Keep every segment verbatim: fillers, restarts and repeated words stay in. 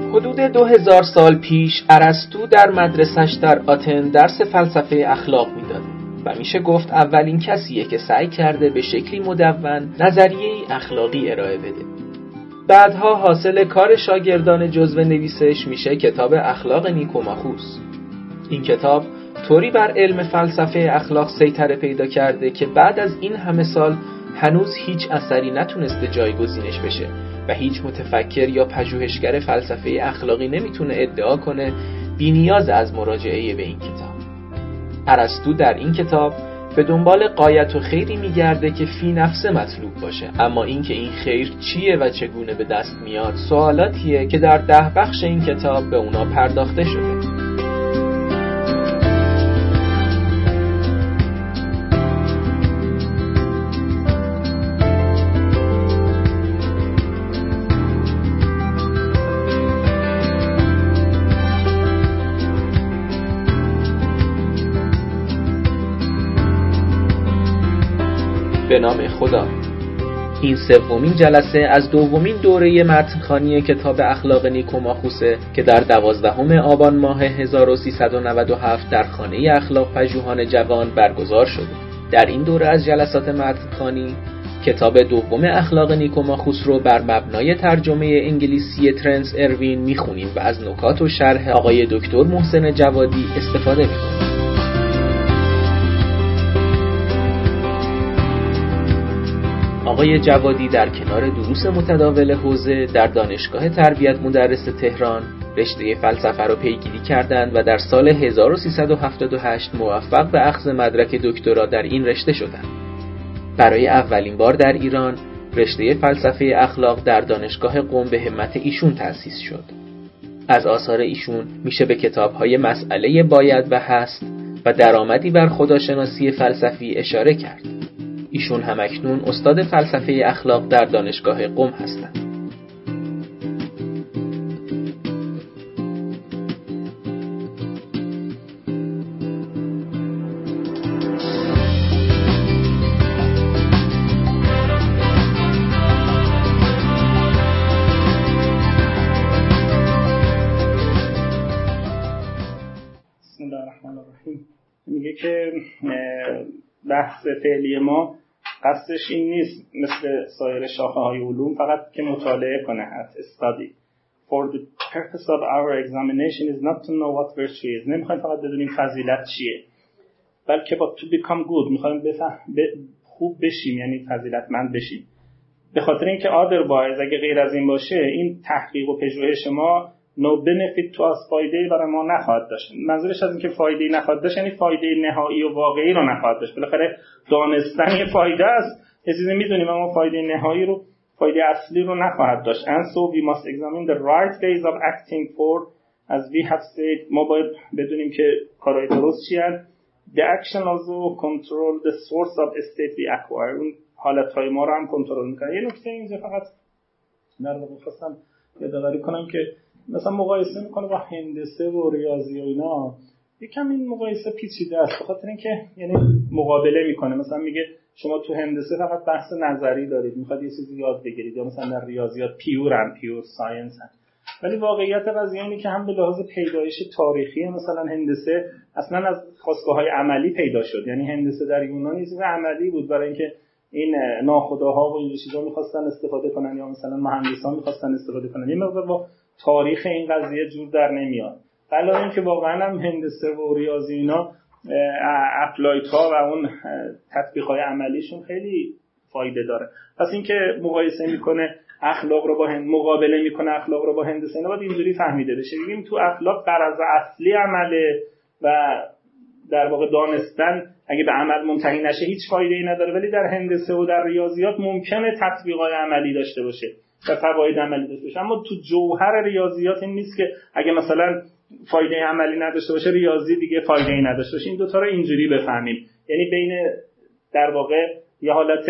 حدود دو هزار سال پیش ارسطو در مدرسش در آتن درس فلسفه اخلاق میداد و میشه گفت اولین کسیه که سعی کرده به شکلی مدون نظریه‌ای اخلاقی ارائه بده. بعدها حاصل کار شاگردان جزو نویسش میشه کتاب اخلاق نیکوماخوس. این کتاب طوری بر علم فلسفه اخلاق سیطره پیدا کرده که بعد از این همه سال هنوز هیچ اثری نتونسته جایگزینش بشه و هیچ متفکر یا پژوهشگر فلسفه اخلاقی نمیتونه ادعا کنه بی‌نیاز از مراجعه به این کتاب. ارسطو در این کتاب به دنبال غایت و خیری میگرده که فی نفسه مطلوب باشه، اما این که این خیر چیه و چگونه به دست میاد سوالاتیه که در ده بخش این کتاب به اونا پرداخته شده. به نام خدا. این سومین جلسه از دومین دوره متن‌خوانی کتاب اخلاق نیکوماخوسه که در دوازدهم آبان ماه هزار و سیصد و نود و هفت در خانه اخلاق پژوهان جوان برگزار شده. در این دوره از جلسات متن‌خوانی کتاب دوم اخلاق نیکوماخوس رو بر مبنای ترجمه انگلیسی ترنس اروین میخونیم و از نکات و شرح آقای دکتر محسن جوادی استفاده میکنیم. آقای جوادی در کنار دروس متداول حوزه در دانشگاه تربیت مدرس تهران رشته فلسفه را پیگیری کردند و در سال هزار و سیصد و هفتاد و هشت موفق به اخذ مدرک دکترا در این رشته شدند. برای اولین بار در ایران رشته فلسفه اخلاق در دانشگاه قم به همت ایشون تأسیس شد. از آثار ایشون میشه به کتاب‌های مسئله باید و هست و درآمدی بر خداشناسی فلسفی اشاره کرد. ایشون همکنون استاد فلسفه اخلاق در دانشگاه قم هستند. بسم الله الرحمن الرحیم. میگه که بحث فعلی ما قصدش این نیست مثل سایر شاخه های علوم فقط که مطالعه کنه at study. For the purpose of our examination is not to know what virtue is. نمیخوایم فقط بدونیم فضیلت چیه، بلکه با to become good میخوایم بفهم ب... خوب بشیم، یعنی فضیلتمند بشیم. به خاطر اینکه otherwise اگه غیر از این باشه این تحقیق و پژوهش ما no benefit to us، فایده‌ای برای ما نخواهد داشت. منظورش از این که فایده‌ای نخواهد داشت یعنی فایده نهایی و واقعی رو نخواهد داشت. بالاخره دانستن یه فایده است، یه چیزی میدونیم اما فایده نهایی رو، فایده اصلی رو نخواهد داشت. And so we must examine the right ways of acting for, as we have said، ما باید بدونیم که کارهای درست چی هست. The action also control the source of state we acquire. اون حالتهای ما رو هم کنترل می‌کنه. یه نکته اینجا فقط در واقع خواستم یادآوری کنم که مثلا مقایسه میکنه با هندسه و ریاضی و اینا، یکم این مقایسه پیچیده است، به خاطر اینکه یعنی مقابله میکنه. مثلا میگه شما تو هندسه فقط بحث نظری دارید، میخواد یه چیزی یاد بگیرید، یا مثلا در ریاضیات پیور هم پیور ساینس هم. ولی واقعیت قضیه اینه که هم به لحاظ پیدایش تاریخی مثلا هندسه اصلا از خاستگاه‌های عملی پیدا شد. یعنی هندسه در یونان یه چیز عملی بود برای اینکه این ناخداها و این چیزا می‌خواستن استفاده کنن، یا مثلا مهندسان می‌خواستن استفاده کنن. این مقدار با تاریخ این قضیه جور در نمیاد. علاوه اینکه واقعا هم هندسه و ریاضی اینا اپلایت ها و اون تطبیق های عملیشون خیلی فایده داره. پس اینکه مقایسه میکنه اخلاق رو با هند مقابله میکنه اخلاق رو با هندسه، اینا باید اینجوری فهمیده بشه. ببینیم تو اخلاق غرض اصلی عمله و در واقع دانستن اگه به عمل منتهی نشه هیچ فایده‌ای نداره، ولی در هندسه و در ریاضیات ممکنه تطبیقات عملی داشته باشه و فواید عملی داشته باشه. اما تو جوهر ریاضیات این نیست که اگه مثلا فایده عملی نداشته باشه ریاضی دیگه فایده‌ای نداشته باشه. این دو تا رو اینجوری بفهمیم، یعنی بین در واقع یه حالت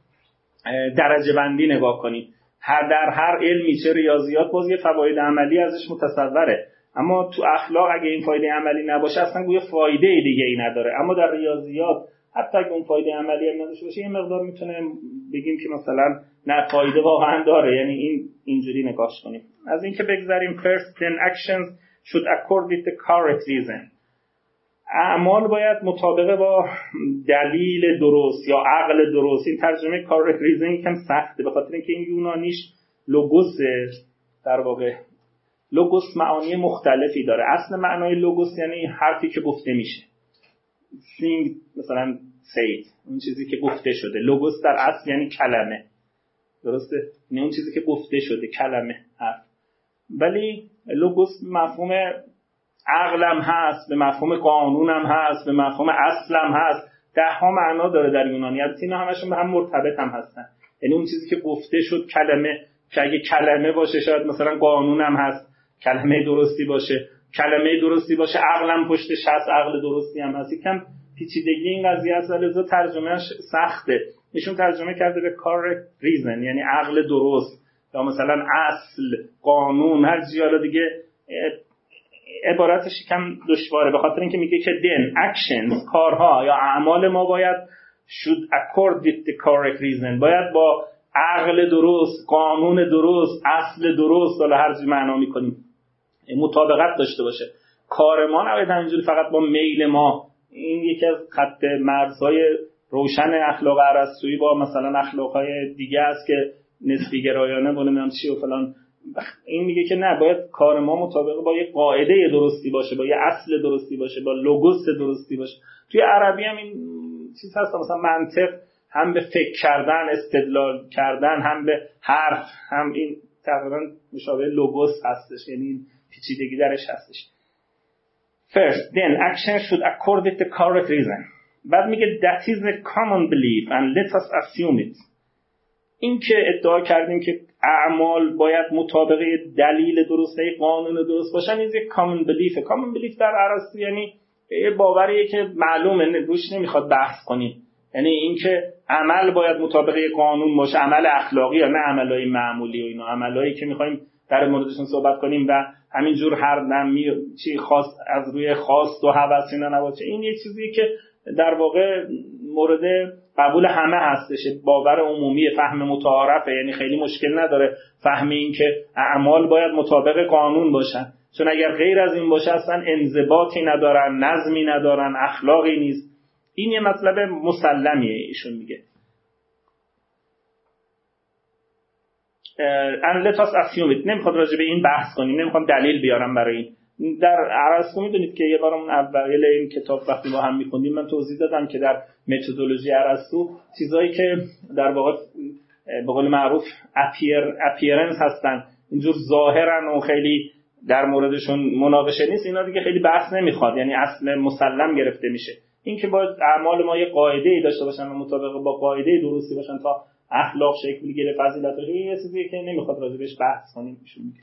درجه بندی نگاه کنیم. هر در هر علمی چه ریاضیات باز یه فواید عملی ازش متصوره، اما تو اخلاق اگه این فایده عملی نباشه اصلا گویا فایده دیگه ای نداره. اما در ریاضیات حتی اگه اون فایده عملی هم نداشته باشه یه مقدار میتونه بگیم که مثلا نه فایده واقعا داره، یعنی این اینجوری نگاهش کنیم. از اینکه بگذاریم first then actions should accord with the correct reason. اعمال باید مطابق با دلیل درست یا عقل درست. این ترجمه correct reason یکم سخته به خاطر اینکه این یونانیش لوگوسه. در واقع لوگوس معانی مختلفی داره. اصل معنای لوگوس یعنی حرفی که گفته میشه. thing مثلا said، اون چیزی که گفته شده. لوگوس در اصل یعنی کلمه، درسته؟ یعنی اون چیزی که گفته شده، کلمه، حرف. ولی لوگوس مفهوم عقلم هست، به مفهوم قانونم هست، به مفهوم اصلم هست. ده ها معنا داره در یونانی. البته اینا همشون به هم مرتبط هم هستن. یعنی اون چیزی که گفته شد کلمه، که اگه کلمه باشه شاید مثلا قانونم هست، کلمه درستی باشه، کلمه درستی باشه عقلم پشتش هست، عقل درستی هم هست. یکم پیچیدگی این قضیه است ولی لذا ترجمهش سخته. ایشون ترجمه کرده به correct reason، یعنی عقل درست، یا مثلا اصل، قانون، هر چیزی. حالا دیگه عبارتش کم دشواره به خاطر اینکه میگه که then actions، کارها یا اعمال ما باید should accord with the correct reason، باید با عقل درست، قانون درست، اصل درست، حالا هر چیزی معنا میکنیم، مطابقت داشته باشه. کار ما نباید همینجوری فقط با میل ما. این یکی از خط مرزهای روشن اخلاق ارسطویی با مثلا اخلاقهای دیگه است که نسبی گرایانه و نمیدونم چی و فلان. این میگه که نه، باید کار ما مطابق با یه قاعده درستی باشه، با یه اصل درستی باشه، با لوگوس درستی باشه. توی عربی هم این چیز هست، مثلا منطق هم به فکر کردن، استدلال کردن، هم به حرف، هم این تقریبا مشابه لوگوس هستش، یعنی پیچیدگی درش هستش. First, then action should accord with the correct reason. بعد میگه that is a common belief and let us assume it. این که ادعا کردیم که اعمال باید مطابق دلیل درسته، قانون درست باشن، این یک common belief. common belief در ارسطو یعنی یه باوریه که معلومه، روش نمیخواد بحث کنیم. یعنی این که عمل باید مطابق قانون باشه، عمل اخلاقی یا نه عملای معمولی و اینا، عملایی که میخوایم در موردشون صحبت کنیم و همینجور هر دم می... چی خواست از روی خواست و هوس اینا نباشه. این یک چیزیه که در واقع مورد قبول همه هستش، باور عمومی، فهم متعارفه، یعنی خیلی مشکل نداره فهم این که اعمال باید مطابق قانون باشن، چون اگر غیر از این باشه اصلا انضباطی ندارن، نظمی ندارن، اخلاقی نیست. این یه مطلب مسلمیه ایشون میگه. and let us assume it. نمیخواد راجع به این بحث کنیم، نمیخوام دلیل بیارم برای این. در ارسطو میدونید که یه بارمون اوایل این کتاب وقتی ما هم میخوندیم من توضیح دادم که در متدولوژی ارسطو چیزایی که در واقع به قول معروف appear appearance هستن، اینجور ظاهرن و خیلی در موردشون مناقشه نیست، اینا دیگه خیلی بحث نمیخواد، یعنی اصل مسلم گرفته میشه. این که باید اعمال ما یه قاعده‌ای داشته باشن و مطابق با قاعده درستی باشن تا اخلاق شکل بگیره، فضیلت باشه، این یه چیزیه که نمیخواد راجع بهش بحث کنیم. ایشون میگه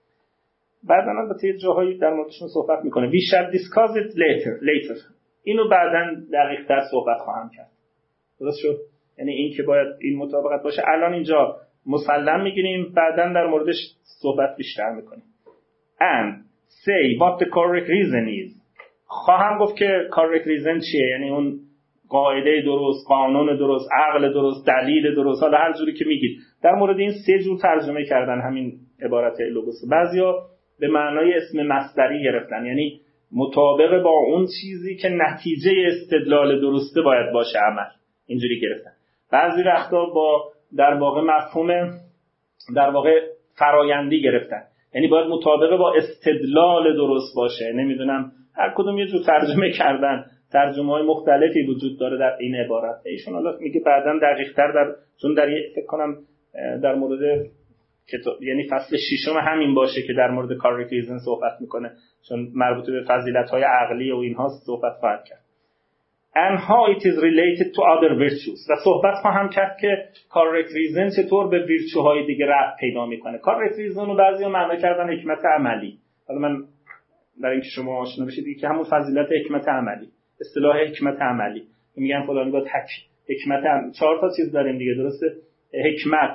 بعداً البته جاهایی در موردشون صحبت میکنه. we shall discuss it later later اینو بعداً دقیق‌تر صحبت خواهم کرد. درست شد؟ یعنی این که باید این مطابقت باشه الان اینجا مسلم میگیریم، بعداً در موردش صحبت بیشتر میکنیم. and say what the correct reason is. خواهم گفت که correct reason چیه، یعنی اون قاعده درست، قانون درست، عقل درست، دلیل درست، حالا هر جوری که میگید. در مورد این سه جور ترجمه کردن همین عبارت لوگوس. بعضیا به معنای اسم مصدری گرفتن، یعنی مطابق با اون چیزی که نتیجه استدلال درسته باید باشه عمل، اینجوری گرفتن. بعضی وقتا با در واقع مفهوم در واقع فرایندی گرفتن، یعنی باید مطابق با استدلال درست باشه. نمیدونم هر کدوم یه جور ترجمه کردن، ترجمه‌های مختلفی وجود داره در این عبارت. ایشون حالا میگه بعداً دقیق‌تر در چون در فکر کنم در مورد کتاب یعنی فصل ششم همین باشه که در مورد correct reason صحبت میکنه، چون مربوط به فضیلت‌های عقلی و اینها صحبت خواهد کرد. and how it is related to other virtues. و صحبت خواهم کرد که correct reason چطور به ویرچوهای دیگه ربط پیدا میکنه. correct reason رو بعضیا معنا کردن حکمت عملی. حالا من برای اینکه شما آشنا بشید که همون فضیلت حکمت عملی، اصطلاح حکمت عملی، میگن فلانی با تک حکمت هم. چهار تا چیز داریم دیگه، درسته؟ حکمت،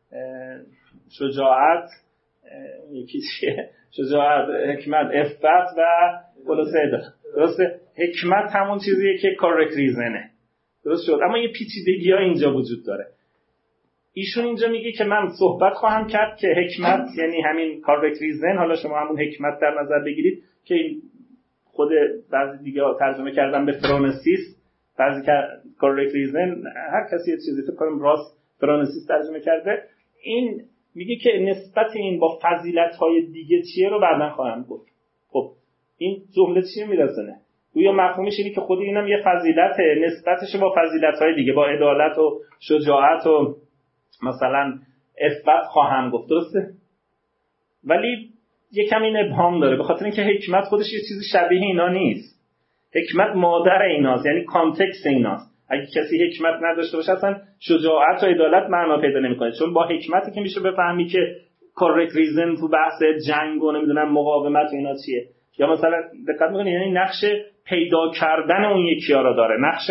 شجاعت، یکی چیه؟ شجاعت، حکمت، عفت و خلاصه. درسته؟ حکمت همون چیزیه که correct reasonه. درست شد؟ اما یه پیچیدگی‌ها اینجا وجود داره. ایشون اینجا میگه که من صحبت خواهم کرد که حکمت یعنی همین correct reason، حالا شما همون حکمت در نظر بگیرید که خود بعضی دیگه ترجمه کردن به فرانسیس، بعضی که correct reason، هر کسی یه چیزی فکر کنم راست فرانسیس ترجمه کرده. این میگه که نسبت این با فضیلت‌های دیگه چیه رو بعداً خواهم گفت. خب این جمله چیه میرسونه؟ گویا مفهومش اینه که خود اینم یه فضیلته، نسبتش با فضیلت‌های دیگه، با عدالت و شجاعت و مثلا عفت خواهم گفت. درسته؟ ولی یکم این ابهام داره، به خاطر اینکه حکمت خودش یه چیزی شبیه اینا نیست. حکمت مادر ایناست، یعنی کانتکست ایناست. اگه کسی حکمت نداشته باشه اصلا شجاعت و عدالت معنا پیدا نمی‌کنه، چون با حکمتی که میشه بفهمی که correct reason تو بحث جنگ و نمیدونم مقاومت و اینا چیه. یا مثلا دقت می‌کنید یعنی نقش پیدا کردن اون یکی‌ها رو داره، نقش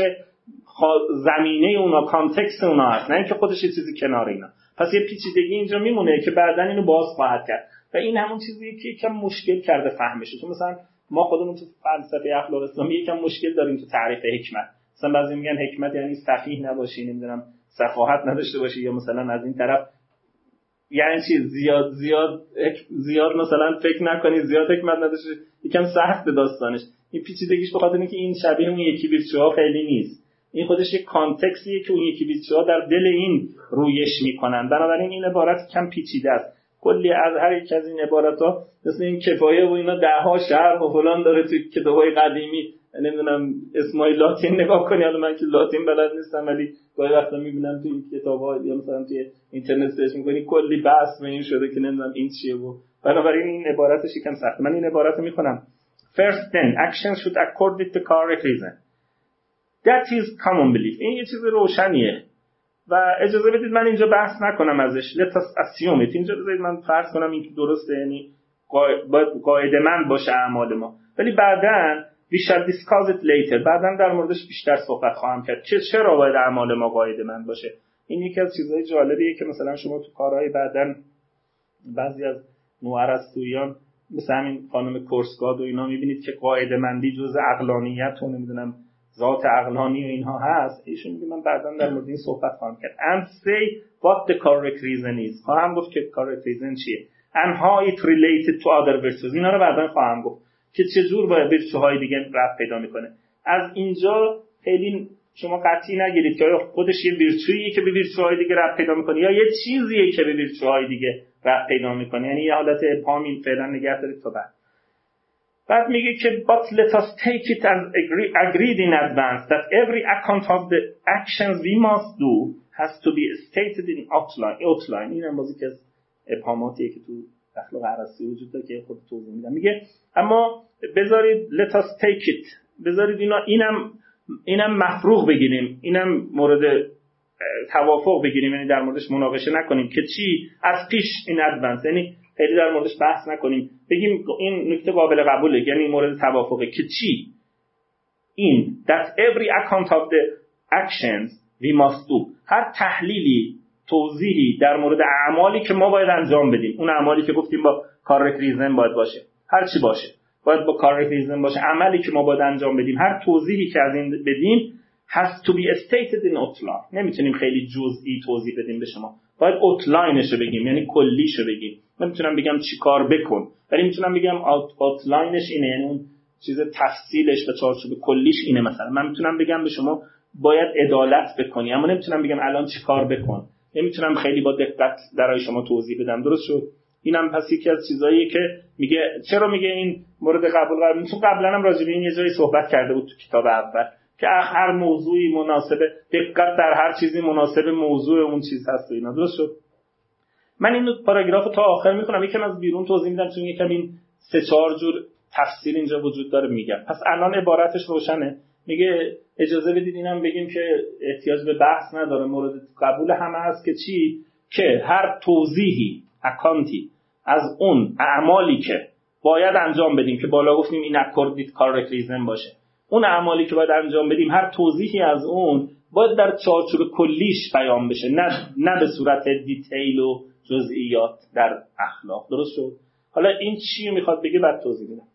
زمینه اونا، کانتکست اونا هست، نه اینکه خودش یه چیزی کنار اینا. پس یه پیچیدگی اینجا میمونه که بعداً اینو باز خواهد کرد و این همون چیزیه که یکم مشکل کرده فهمش. چون مثلا ما خودمون تو فلسفه اخلاق اسلامی یکم مشکل داریم تو تعریف حکمت. مثلا بعضی میگن حکمت یعنی سفیه نباشی، نمیدونم سفاهت نداشته باشی، یا مثلا از این طرف یعنی چی زیاد زیاد زیاد مثلا فکر نکنی، زیاد حکمت نداشته. یکم سخت داستانش. این پیچیدگیش به خاطر اینکه این شبیه اون یکی ویرچوها خیلی نیست. این خودش یک کانتکستیه که اون یکی ویرچوها در دل این رویش میکنن. بنابراین این عبارت کم پیچیده است. کلی از هر یک از این عبارت‌ها مثل این کفایه و اینا ده ها شرح و فلان داره تو کتاب‌های قدیمی. نمیدونم اسمای لاتین نگاه کنی، حالا من که لاتین بلد نیستم ولی گاهی وقتا میبینم تو این کتاب‌ها یا مثلا توی اینترنت سرچ می‌کنی کلی بحث به این شده که نمیدونم این چیه. و بنابراین این عبارتش یکم سخته. من این عبارت رو می‌خونم. First then action should accord with the correct reason. That is common belief. این یه چیز روشنیه و اجازه بدید من اینجا بحث نکنم ازش. Let us assume it. اینجا بذارید من فرض کنم این درسته، یعنی باید قاعده مند باشه اعمال ما، ولی بعداً we shall discuss it later. بعداً در موردش بیشتر صحبت خواهم کرد که چرا باید اعمال ما قاعده مند باشه. این یکی از چیزهای جالبیه که مثلا شما تو کارهای بعداً بعضی از نوارستویان مثل همین خانم کورسگاد و اینا میبینید که قاعده مندی جزء عقلانیت و نمیدونم ذات عقلانی و اینها هست. ایشون میگه من بعداً در مورد این صحبت خواهم کرد. And say what the correct reason is. خواهم گفت که correct reason چیه. And how it related to other virtues. اینا رو بعداً خواهم گفت که چجور با ویرچوهای دیگه رفت پیدا میکنه. از اینجا خیلی شما قطعی نگیرید که خودش یه ویرچویی که به ویرچوهای دیگه رفت پیدا میکنه یا یه چیزیه که به ویرچوهای دیگه رفت پیدا میکنه. یعنی یه حالت ابهامی فعلا نگه دارید تا بعد. بعد میگه که but let us take it as agree, agreed in advance that every account of the actions we must do has to be stated in outline. outline. این هم بازی که از ابهاماتیه که تو اخلاق ارسطو وجود داره که خود توضیح میدم. میگه اما بذارید let us take it، بذارید اینا اینم اینم مفروغ بگیریم، اینم مورد توافق بگیریم، یعنی در موردش مناقشه نکنیم که چی از پیش in advance، یعنی خیلی در موردش بحث نکنیم، بگیم این نکته قابل قبوله، یعنی مورد توافقه که چی این that every account of the actions we must do، هر تحلیلی توضیحی در مورد اعمالی که ما باید انجام بدیم، اون اعمالی که گفتیم با correct reason باید باشه، هر چی باشه باید با correct reason باشه، عملی که ما باید انجام بدیم، هر توضیحی که از این بدیم has to be stated in outline. نمیتونیم خیلی جزئی توضیح بدیم به شما، باید outlineشو بگیم، یعنی کلیشو بگیم. نمیتونم بگم چی کار بکن، ولی میتونم بگم outlineش اینه، یعنی اون چیز تفصیلش و چارچوب کلیش اینه. مثلا من میتونم بگم به شما باید عدالت بکنی، اما نمیتونم بگم الان چی کار بکن، نمیتونم خیلی با دقت برای شما توضیح بدم. درست شد؟ اینم پس یکی از چیزاییه که میگه چرا میگه این مورد قبول قرار میشه. قبلا هم راجع به این یه جایی صحبت کرده بود تو کتاب اول که هر موضوعی مناسبه، دقت در هر چیزی مناسب موضوع اون چیز هست و اینا. درست شد؟ من این پاراگراف تا آخر میخونم، یکم از بیرون توضیح میدم چون یکم این سه چهار جور تفسیر اینجا وجود داره میگم. پس الان عبارتش روشنه. میگه اجازه بدید اینم بگیم که احتیاج به بحث نداره، مورد قبول همه هست که چی؟ که هر توضیحی، اکانتی از اون اعمالی که باید انجام بدیم که بالا گفتیم این according to correct reason باشه، اون اعمالی که باید انجام بدیم هر توضیحی از اون باید در چارچوب کلیش بیان بشه، نه نه به صورت دیتیل و جزئیات در اخلاق. درست شد؟ حالا این چی میخواد بگه بعد توضیح میدم.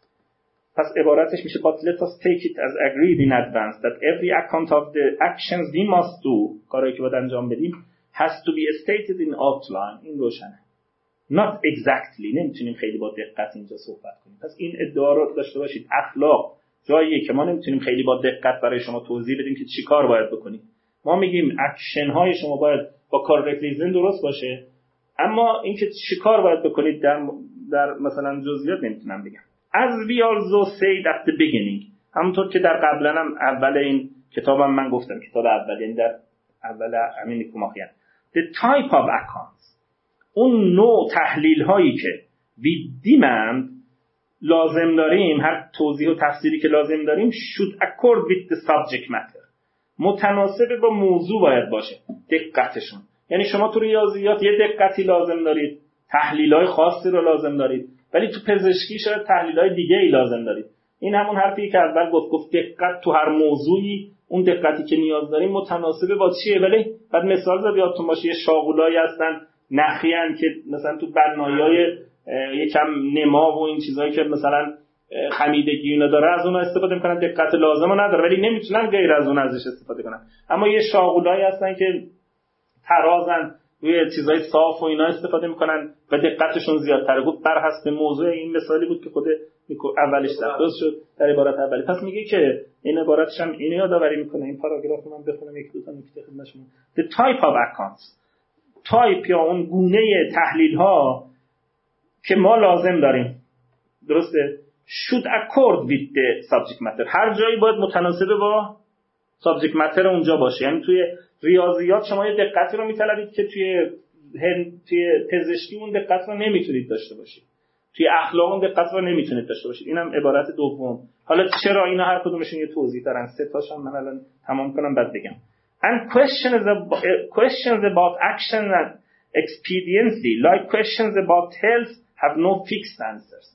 پس عبارتش میشه but let us take it as agreed in advance that every account of the actions we must do، کارهایی که باید انجام بدیم has to be stated in outline. این روشنه. Not exactly. نمیتونیم خیلی با دقت اینجا صحبت کنیم. پس این ادعا رو داشته باشید. اخلاق جاییه که ما نمیتونیم خیلی با دقت برای شما توضیح بدیم که چی کار باید بکنید. ما میگیم اکشن های شما باید با کارکت ریزن درست باشه، اما اینکه چی کار باید بکنید در در مثلا جزئیات نمیتونم بگم. As we also said at the beginning، همونطور که در قبلا هم اول این کتابم من گفتم، کتاب اول یعنی در اول امین کوماخیان، the type of accounts، اون نوع تحلیل هایی که we demand لازم داریم، هر توضیح و تفسیری که لازم داریم should accord with the subject matter، متناسب با موضوع باید باشه، دقتشون. یعنی شما تو ریاضیات یه دقتی لازم دارید، تحلیل‌های خاصی رو لازم دارید، ولی تو پزشکی شاید تحلیل‌های دیگه‌ای لازم دارید. این همون حرفی که اول گفت گفت دقت تو هر موضوعی، اون دقتی که نیاز داریم متناسب با چیه. ولی بعد مثال زد یادتون باشه، یه شاغولایی هستن نخیان که مثلا تو بنایی‌های یکم نما و این چیزایی که مثلا خمیدگی اینا داره از اون استفاده میکنن، دقت لازمو نداره ولی نمیتونن غیر از اون ازش استفاده کنن. اما یه شاغولایی هستن که ترازن روی چیزای صاف و اینا استفاده میکنن و دقتشون زیادتره. گفت بر حسب موضوع. این مثالی بود که خود اولش درست شد در عبارت اولی. پس میگه که این عبارتش هم اینو یادآوری میکنه. این پاراگراف رو من بخونم یک دو تا نکته خدمتتون. The type of accounts، تایپ یا اون گونه تحلیل ها که ما لازم داریم، درسته، should accord with the subject matter، هر جایی باید متناسب با subject matter اونجا باشه. یعنی توی ریاضیات شما یه دقتی رو میطلبید که توی توی پزشکی اون دقت رو نمیتونید داشته باشید، توی اخلاق اون دقت رو نمیتونید داشته باشید. اینم عبارت دوم. حالا چرا اینا هر کدومشون یه توضیح دارن، سه تاشم من الان تمام کنم بعد بگم. And questions about, questions about action and expediency, like questions about health, have no fixed answers.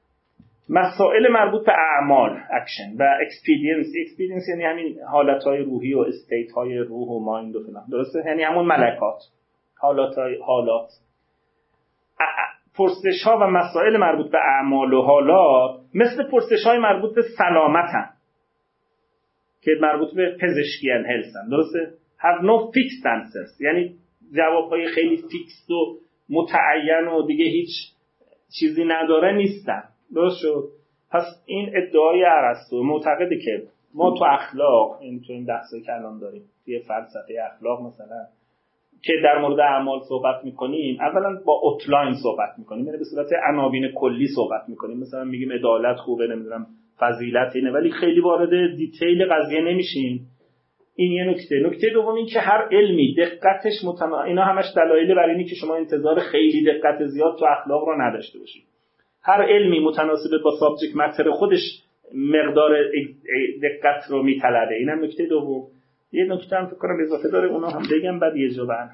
مسائل مربوط به اعمال، اکشن، و اکسپیدینسی، اکسپیدینسی یعنی همین حالتهای روحی و استیتهای روح و مایند و فلان، درسته؟ یعنی همون ملکات، حالاتهای حالات. پرسش‌ها و مسائل مربوط به اعمال و حالات مثل پرسش‌های مربوط به سلامتن که مربوط به پزشکی ان هلسن، درسته؟ have no fixed answers، یعنی جوابهای خیلی فیکس و متعین و دیگه هیچ چیزی نداره نیستن. درست شد؟ پس این ادعای ارسطو معتقده که ما تو اخلاق، این تو این بحثی که الان داریم توی فلسفه اخلاق مثلا که در مورد اعمال صحبت میکنیم، اولا با اوتلاین صحبت میکنیم، یعنی به صورت عناوین کلی صحبت میکنیم. مثلا میگیم عدالت خوبه، نمیدونم فضیلت اینه، ولی خیلی وارد دیتیل قضیه نمیشیم. این یه نکته. نکته دوم این که هر علمی دقتش متنا، اینا همش دلایل بر اینه که شما انتظار خیلی دقت زیاد تو اخلاق رو نداشته باشید. هر علمی متناسب با سابجکت متر خودش مقدار دقت رو میطلبه. اینم نکته دوم. یه نکته هم فکر کنم اضافه داره، اونا هم بگم بعد یه جا بعد.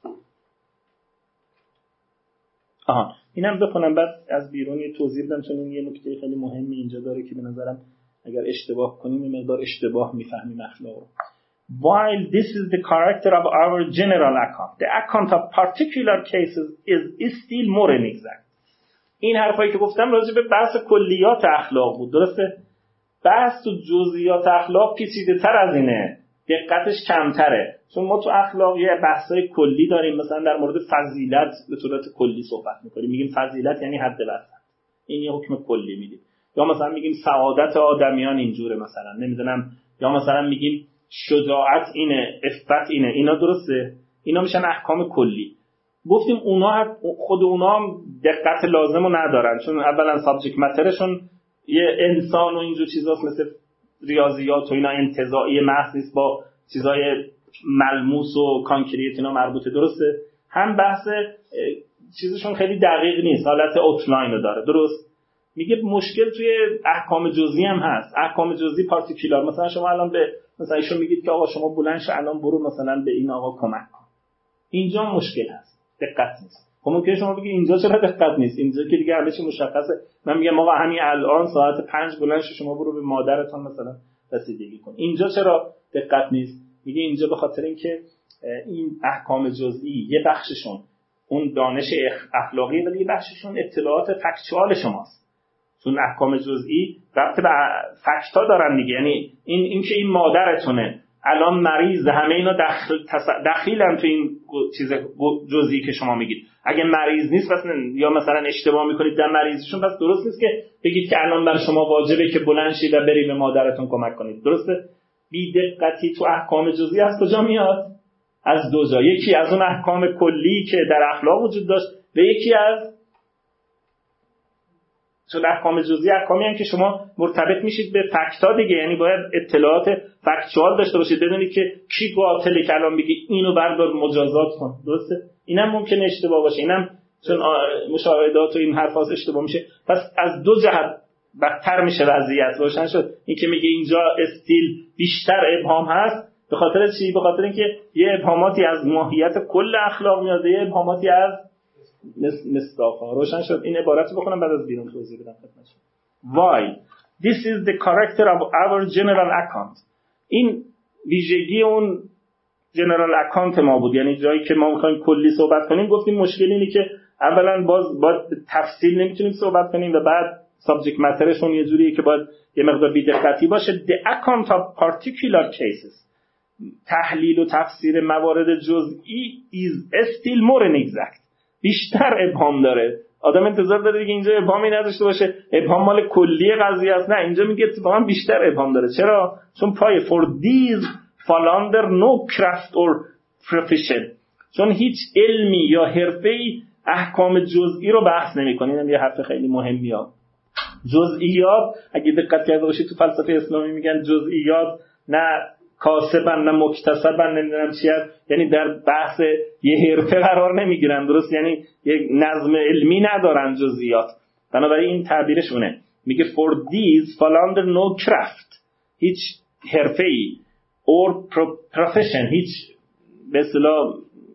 آها اینم بخونم بعد از بیرون یه توضیح بدم، چون این یه نکته خیلی مهمی اینجا داره که به نظرم اگر اشتباه کنیم یه مقدار اشتباه میفهمیم اخلاق رو. While this is the character of our general account, the account of particular cases is, is still more inexact. این حرفایی که گفتم راجع به بحث کلیات اخلاق بود، درسته؟ بحث تو جزئیات اخلاق پیچیده‌تر از اینه، دقتش کمتره. چون ما تو اخلاق یه بحثای کلی داریم، مثلا در مورد فضیلت به صورت کلی صحبت می‌کنیم، میگیم فضیلت یعنی حد وسط، این یه حکم کلی میدیم. یا مثلا میگیم سعادت آدمیان اینجوره مثلا، نمیدونم، یا مثلا میگیم شجاعت اینه، عفت اینه. اینا درسته؟ اینا میشن احکام کلی. گفتیم اونا خود اونا هم دقت لازمو ندارن، چون اولا سابجکت مترشون یه انسان و اینجور چیزاست، مثل ریاضیات و اینا انتزاعی محض نیست، با چیزای ملموس و کانکریت اینا مربوطه، درسته؟ هم بحث چیزشون خیلی دقیق نیست، حالت اوتلاین رو داره، درست؟ میگه مشکل توی احکام جزئی هم هست. احکام جزئی پارتیکولار، مثلا شما الان به مثلا ایشون میگید که آقا شما بلند شو الان برو مثلا به این آقا کمک کن، اینجا مشکل هست، دقت نیست. خب ممکنه شما بگید اینجا چرا دقت نیست؟ اینجا که دیگه همه چی مشخصه. من میگم آقا همین الان ساعت پنج بلند شو شما برو به مادرتون مثلا رسیدگی کن، اینجا چرا دقت نیست؟ میگه اینجا به خاطر اینکه این احکام جزئی یه بخششون اون دانش اخلاقی، ولی یه بخششون اطلاعات فکتوال شماست. چون احکام جزئی ربط به فکتا دارن دیگه، یعنی این اینکه این مادرتونه الان مریض، همه اینا دخل دخیلن تو این چیز جزئی که شما میگید. اگه مریض نیست مثلا یا مثلا اشتباه میکنید در مریضشون، پس درست نیست که بگید که الان برای شما واجبه که بلند شید و برید به مادرتون کمک کنید. درسته؟ بی دقتی تو احکام جزئی از کجا میاد؟ از دو جا. یکی از اون احکام کلی که در اخلاق وجود داشت و یکی از چون احکام جزئی احکامی هم که شما مرتبط میشید به فکت‌ها دیگه، یعنی باید اطلاعات فکتوال داشته باشید، بدونید که کی قاتله که الان بگی اینو بردار مجازات کن. درسته؟ اینم ممکنه اشتباه باشه، اینم چون مشاهدات و این حرفاش اشتباه میشه. پس از دو جهت بدتر میشه وضعیت. روشن شد؟ این که میگه اینجا استیل بیشتر ابهام هست به خاطر چی؟ به خاطر اینکه یه ابهاماتی از ماهیت کل اخلاق میاد، یه ابهاماتی از مصداق‌ها. روشن شد؟ این عبارت رو بخونم بعد از بیرون توضیح بدم خدمتتون. Why? This is the character of our general account. این ویژگی اون جنرال اکانت ما بود، یعنی جایی که ما می‌خوایم کلی صحبت کنیم. گفتیم مشکل اینه که اولا باز باید تفصیل نمیتونیم صحبت کنیم و بعد سابجکت ماترشون یه جوریه که باید یه مقدار بی‌دقتی باشه. The account of particular cases. تحلیل و تفسیر موارد جزئی is still more inexact. بیشتر ابهام داره. آدم انتظار داره دیگه اینجا ابهامی نداشته باشه، ابهام مال کلی قضیه است. نه، اینجا میگه اتفاقا بیشتر ابهام داره. چرا؟ چون پای for these fall under no craft or profession. چون هیچ علمی یا حرفه‌ای احکام جزئی رو بحث نمی‌کنه. اینم یه حرف خیلی مهمیه. جزئیات اگه دقت کرده باشید تو فلسفه اسلامی میگن جزئیات نه کاسبن نه مکتسبن، نمیدونم چی هست، یعنی در بحث یه حرفه قرار نمیگیرن. درست؟ یعنی یک نظم علمی ندارن جزئیات. بنابراین این تعبیرشونه. میگه for these fall under no craft. هیچ حرفه‌ای or profession، هیچ به اصطلاح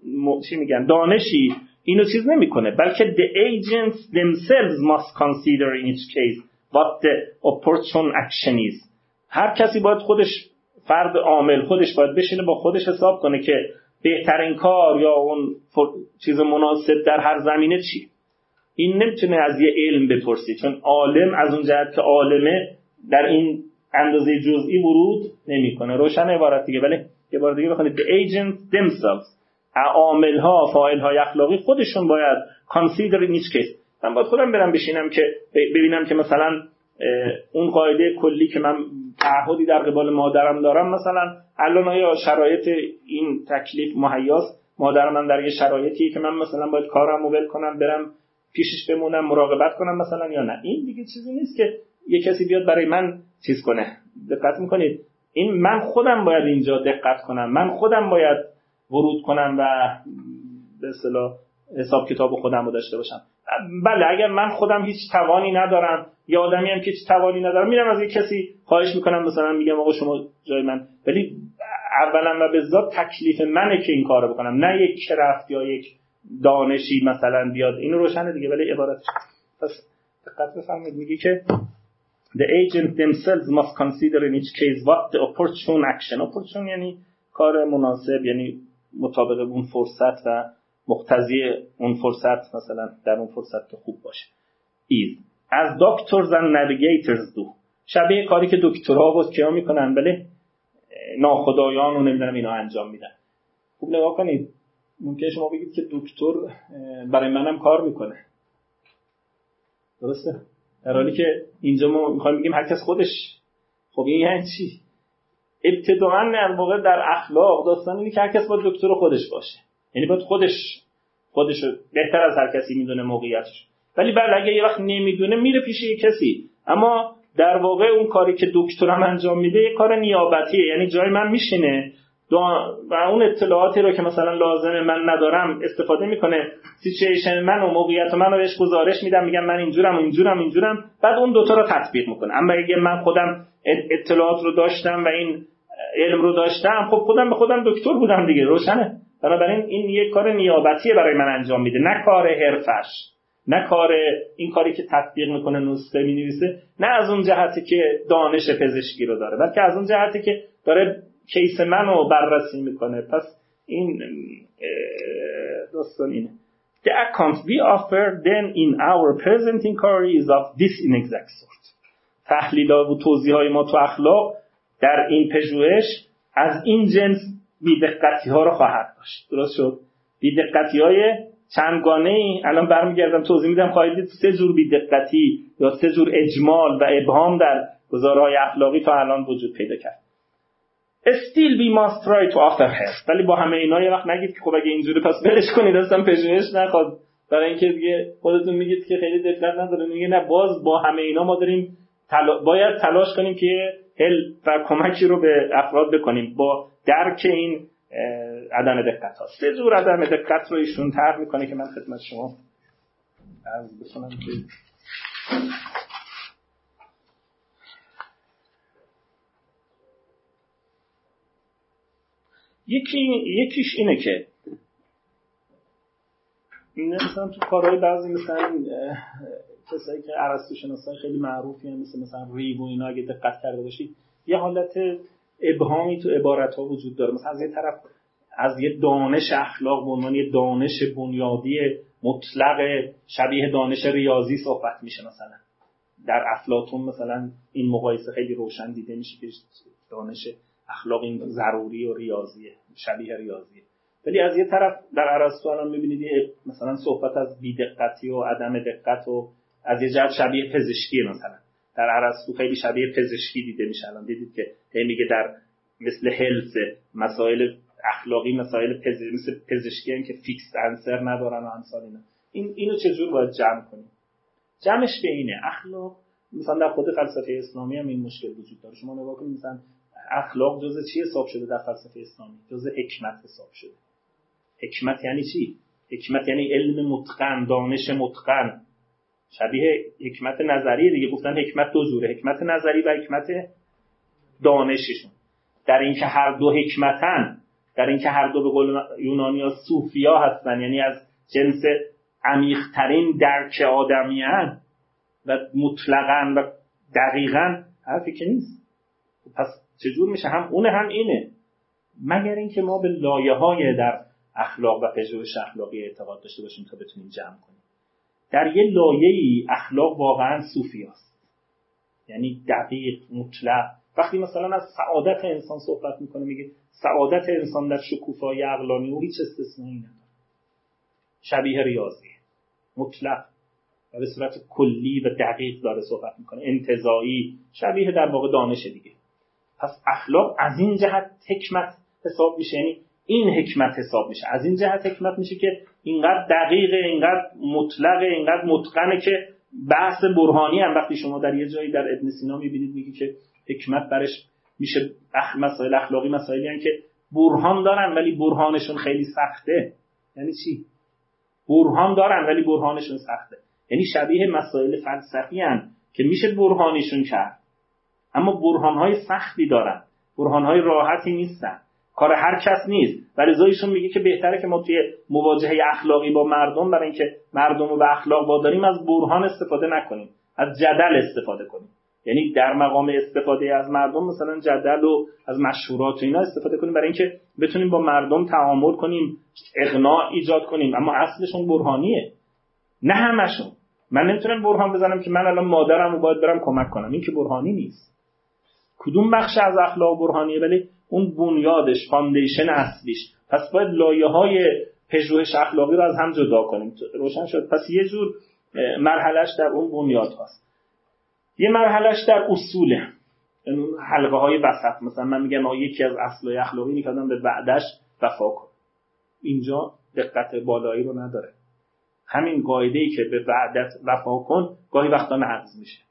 چی میگن دانشی اینو چیز نمیکنه، بلکه the agents themselves must consider in each case what the opportune action is. هر کسی باید خودش، فرد عامل خودش باید بشینه با خودش حساب کنه که بهترین کار یا اون چیز مناسب در هر زمینه چی. این نمیتونه از یه علم بپرسی، چون عالم از اون جهت که عالمه در این اندازه جزئی ورود نمیکنه. روشن عبارت دیگه. ولی یه بار دیگه بخونید the agents themselves، عامل‌ها، فاعل‌های اخلاقی خودشون باید consider in each case. من باید خودم برم بشینم که ببینم که مثلا اون قاعده کلی که من تعهدی در قبال مادرم دارم، مثلا الان آیا شرایط این تکلیف مهیاست؟ مادرم من در یه شرایطی که من مثلا باید کارم رو ول کنم برم پیشش بمونم مراقبت کنم مثلا، یا نه؟ این دیگه چیزی نیست که یه کسی بیاد برای من چیز کنه. دقت میکنید؟ این من خودم باید اینجا دقت کنم، من خودم باید ورود کنم و به اصطلاح حساب کتاب خودم رو داشته باشم. بله اگر من خودم هیچ توانی ندارم یا آدمی هم که هیچ توانی ندارم، میرم از یک کسی خواهش میکنم، مثلا میگم آقا شما جای من، ولی اولا و به ذات تکلیف منه که این کارو بکنم، نه یک کرفت یا یک دانشی مثلا بیاد. اینو روشنه دیگه. ولی عبارتش پس دقت بفرمایید. میگه که the agent themselves must consider in each case what the opportune action. opportune یعنی کار مناسب، یعنی مطابق اون فرصت و مقتضی اون فرصت، مثلا در اون فرصت که خوب باشه. is as doctors and navigators do. شبیه کاری که دکترها و کیا میکنن، بله ناخدایان و نمیدونم اینا انجام میدن. خوب نگاه کنید، ممکنه شما بگید که دکتر برای منم کار میکنه. درسته؟ در حالی که اینجا ما میخوایم بگیم هر کس خودش. خب این یعنی چی؟ ابتداعاً در واقع در اخلاق داستان اینه که هر کس باید دکتر خودش باشه، یعنی باید خودش خودشو بهتر از هر کسی میدونه موقعیتش. ولی بعد اگه یه وقت نمیدونه میره پیش یه کسی، اما در واقع اون کاری که دکترم انجام میده یه کار نیابتیه، یعنی جای من میشینه و اون اطلاعاتی رو که مثلا لازمه من ندارم استفاده میکنه، سیچویشن من و موقعیت من رو بهش گزارش میدم، میگم من اینجورم اینجورم اینجورم، بعد اون دوتا رو تطبیق میکنه. اما اگه من خودم اطلاعات رو داشتم و این علم رو داشتم، خب خودم به خودم دکتر بودم دیگه. روشنه؟ بنابراین این یک کار نیابتیه برای من انجام میده، نه کار حرفش، نه کار این کاری که تطبیق میکنه نسخه مینویسه، نه از اون جهتی که دانش پزشکی رو داره، بلکه از اون جهتی که داره کیس منو بررسی میکنه. پس این داستان اینه. The account we offer then in our present inquiry is of this inexact sort. تحلیل‌ها و توضیح‌های ما تو اخلاق در این پژوهش از این جنس بی‌دقتی ها رو خواهد داشت. درست شد؟ بی‌دقتی های چندگانه ای الان برمیگردم توضیح میدم، خواهید دید سه جور بی‌دقتی یا سه جور اجمال و ابهام در گزارهای اخلاقی تا الان وجود پیدا کرد. Still we must try to offer help. ولی با همه اینا یه وقت نگید که خب اگه اینجوری پس بلش کنید اصلا پژوهش نخواد، برای اینکه دیگه خودتون میگید که خیلی دقت نداره. میگه نه، باز با همه اینا ما داریم تلا... باید تلاش کنیم که هل و کمکی رو به افراد بکنیم با درک این عدم دقت ها. سه جور عدم دقت رو ایشون طرح میکنه که من خدمت شما عرض بکنم که یکی یکیش اینه که مثلا تو کارهای بعضی مثلا کسایی که ارسطو شناسای خیلی معروفی هم مثل مثلا ریو و اینا اگه دقت کرده باشید یه حالت ابهامی تو عبارت‌ها وجود داره. مثلا از یه طرف از یه دانش اخلاق به عنوان یه دانش بنیادی مطلق شبیه دانش ریاضی صحبت میشه. مثلا در افلاطون مثلا این مقایسه خیلی روشن دیده میشه که دانش اخلاق این ضروری و ریاضیه، شبیه ریاضیه. ولی از یه طرف در ارسطو الان میبینید مثلا صحبت از بی‌دقتی و عدم دقت و از یه جهت شبیه پزشکی، مثلا در ارسطو خیلی شبیه پزشکی دیده میشه. الان دیدید که میگه در مثل هلس مسائل اخلاقی مسائل پزشکی مثل پزشکی هم که فیکس انسر ندارن و امثال اینا. این اینو چجور باید جمع کنیم؟ جمعش به اینه اخلاق مثلا در خود فلسفه اسلامی هم این مشکل وجود داره. شما نگاه کنید مثلا اخلاق جزء چی حساب شده در فلسفه اسلامی؟ جزء حکمت حساب شده. حکمت یعنی چی؟ حکمت یعنی علم متقن، دانش متقن، شبیه حکمت نظری دیگه. گفتن حکمت دو جوره، حکمت نظری و حکمت دانششون. در این که هر دو حکمتن، در این که هر دو به قول یونانی‌ها صوفیا هستن، یعنی از جنس عمیق‌ترین درک آدمیان و مطلقاً و دقیقاً، حرفی که نیست. پس چجور میشه هم اونه هم اینه؟ مگر اینکه ما به لایه‌های در اخلاق و پژوهش اخلاقی اعتقاد داشته باشیم تا بتونیم جمع کنیم. در یه لایه‌ای اخلاق واقعاً صوفیاست، یعنی دقیق، مطلق. وقتی مثلا از سعادت انسان صحبت میکنه میگه سعادت انسان در شکوفایی عقلانی و هیچ استثنایی نداره، شبیه ریاضی، مطلق و به صورت کلی و دقیق داره صحبت میکنه، انتزاعی، شبیه در واقع دانش دیگه. پس اخلاق از این جهت حکمت حساب میشه، یعنی این حکمت حساب میشه. از این جهت حکمت میشه که اینقدر دقیقه، اینقدر مطلقه، اینقدر متقنه که بحث برهانی هم وقتی شما در یه جایی در ابن سینا میبینید میگه که حکمت برش میشه اخ مسائل اخلاقی مسائلی هستن که برهان دارن ولی برهانشون خیلی سخته. یعنی چی؟ برهان دارن ولی برهانشون سخته، یعنی شبیه مسائل فلسفی هستن که میشه برهانشون کرد اما برهانهای سختی دارن، برهانهای راحتی نیستن، کار هر کس نیست. ولی زایشون میگه که بهتره که ما توی مواجهه اخلاقی با مردم برای اینکه مردم رو به اخلاق واداریم از برهان استفاده نکنیم، از جدل استفاده کنیم. یعنی در مقام استفاده از مردم مثلا جدل و از مشورات و اینا استفاده کنیم برای اینکه بتونیم با مردم تعامل کنیم، اقناع ایجاد کنیم، اما اصلشون برهانیه. نه همشون. من نمیتونم برهان بزنم که من الان مادرم رو باید برم کمک کنم، این که برهانی نیست. کدوم بخش از اخلاق برهانیه؟ ولی اون بنیادش، فاندیشن اصلیش. پس باید لایه‌های پژوهش اخلاقی رو از هم جدا کنیم. روشن شد؟ پس یه جور مرحلهش در اون بنیاد هست، یه مرحلهش در اصوله، اون حلقه های وسط. مثلا من میگم آقا یکی از اصلای اخلاقی اینه که آدم به وعده‌اش وفا کن. اینجا دقت بالایی رو نداره. همین قاعده‌ای که به وعدت وفا کن گاهی وقتا نقض میشه.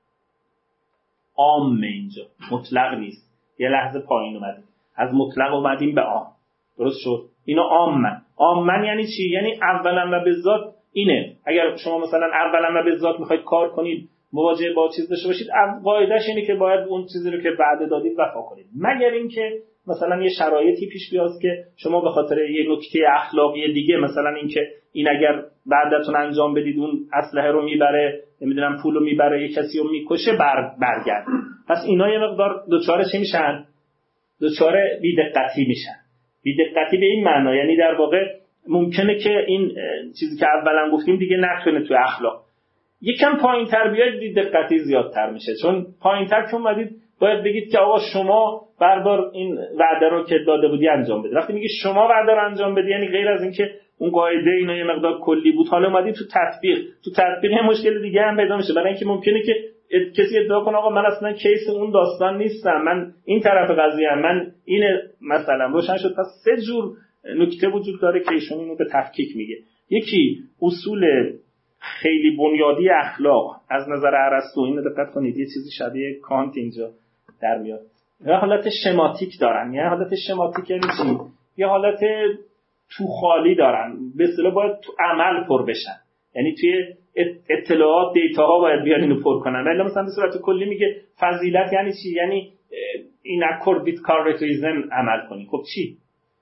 عامه، اینجا مطلق نیست. یه لحظه پایین اومدیم، از مطلق اومدیم به عام. درست شد؟ اینا عامن. عامن یعنی چی؟ یعنی اولا و به ذات اینه. اگر شما مثلا اولا و به ذات میخواید کار کنید، مواجهه با چیز داشته باشید، قاعده‌اش اینه که باید اون چیزی رو که وعده دادید وفا کنید. مگر اینکه مثلا یه شرایطی پیش بیاد که شما به خاطر یه نکته اخلاقی دیگه، مثلا اینکه این اگر وعدتون انجام بدید اون اسلحه رو میبره، نمیدونم پول رو میبره، یه کسی رو میکشه، بر برگرد. پس اینا یه مقدار دوچاره چی میشن؟ دوچاره بی‌دقتی میشن. بی‌دقتی به این معنا یعنی در واقع ممکنه که این چیزی که اولا گفتیم دیگه نتونه تو اخلاق. یکم پایین‌تر بیاید بی‌دقتی زیادتر میشه، چون پایین‌تر که اومدید باید بگید که آقا شما بردار این وعده رو که داده بودی انجام بده. وقتی میگه شما وعده رو انجام بدی، یعنی غیر از این که اون قاعده اینا یه مقدار کلی بود، حالا اومدی تو تطبیق، تو تطبیق یه مشکل دیگه هم پیدا میشه. برای اینکه ممکنه که کسی ادعا کنه آقا من اصلا کیس اون داستان نیستم، من این طرف قضیه ام، من این مثلا روشن شد. پس سه جور نکته وجود داره که ایشون اینو به تفکیک میگه. یکی اصول خیلی بنیادی اخلاق از نظر ارسطو، اینو دقت کنید یه چیزی شبیه کانت اینجا در میاد. یه حالت شماتیک دارن. یه حالت شماتیک یعنی چی؟ یه حالت تو خالی دارن، به اصطلاح باید تو عمل پر بشن، یعنی توی اطلاعات دیتاها باید بیان اینو پر کنن. ولی مثلا به صورت کلی میگه فضیلت یعنی چی؟ یعنی این اکورد بیت کارکتریزم عمل کنی. خب چی؟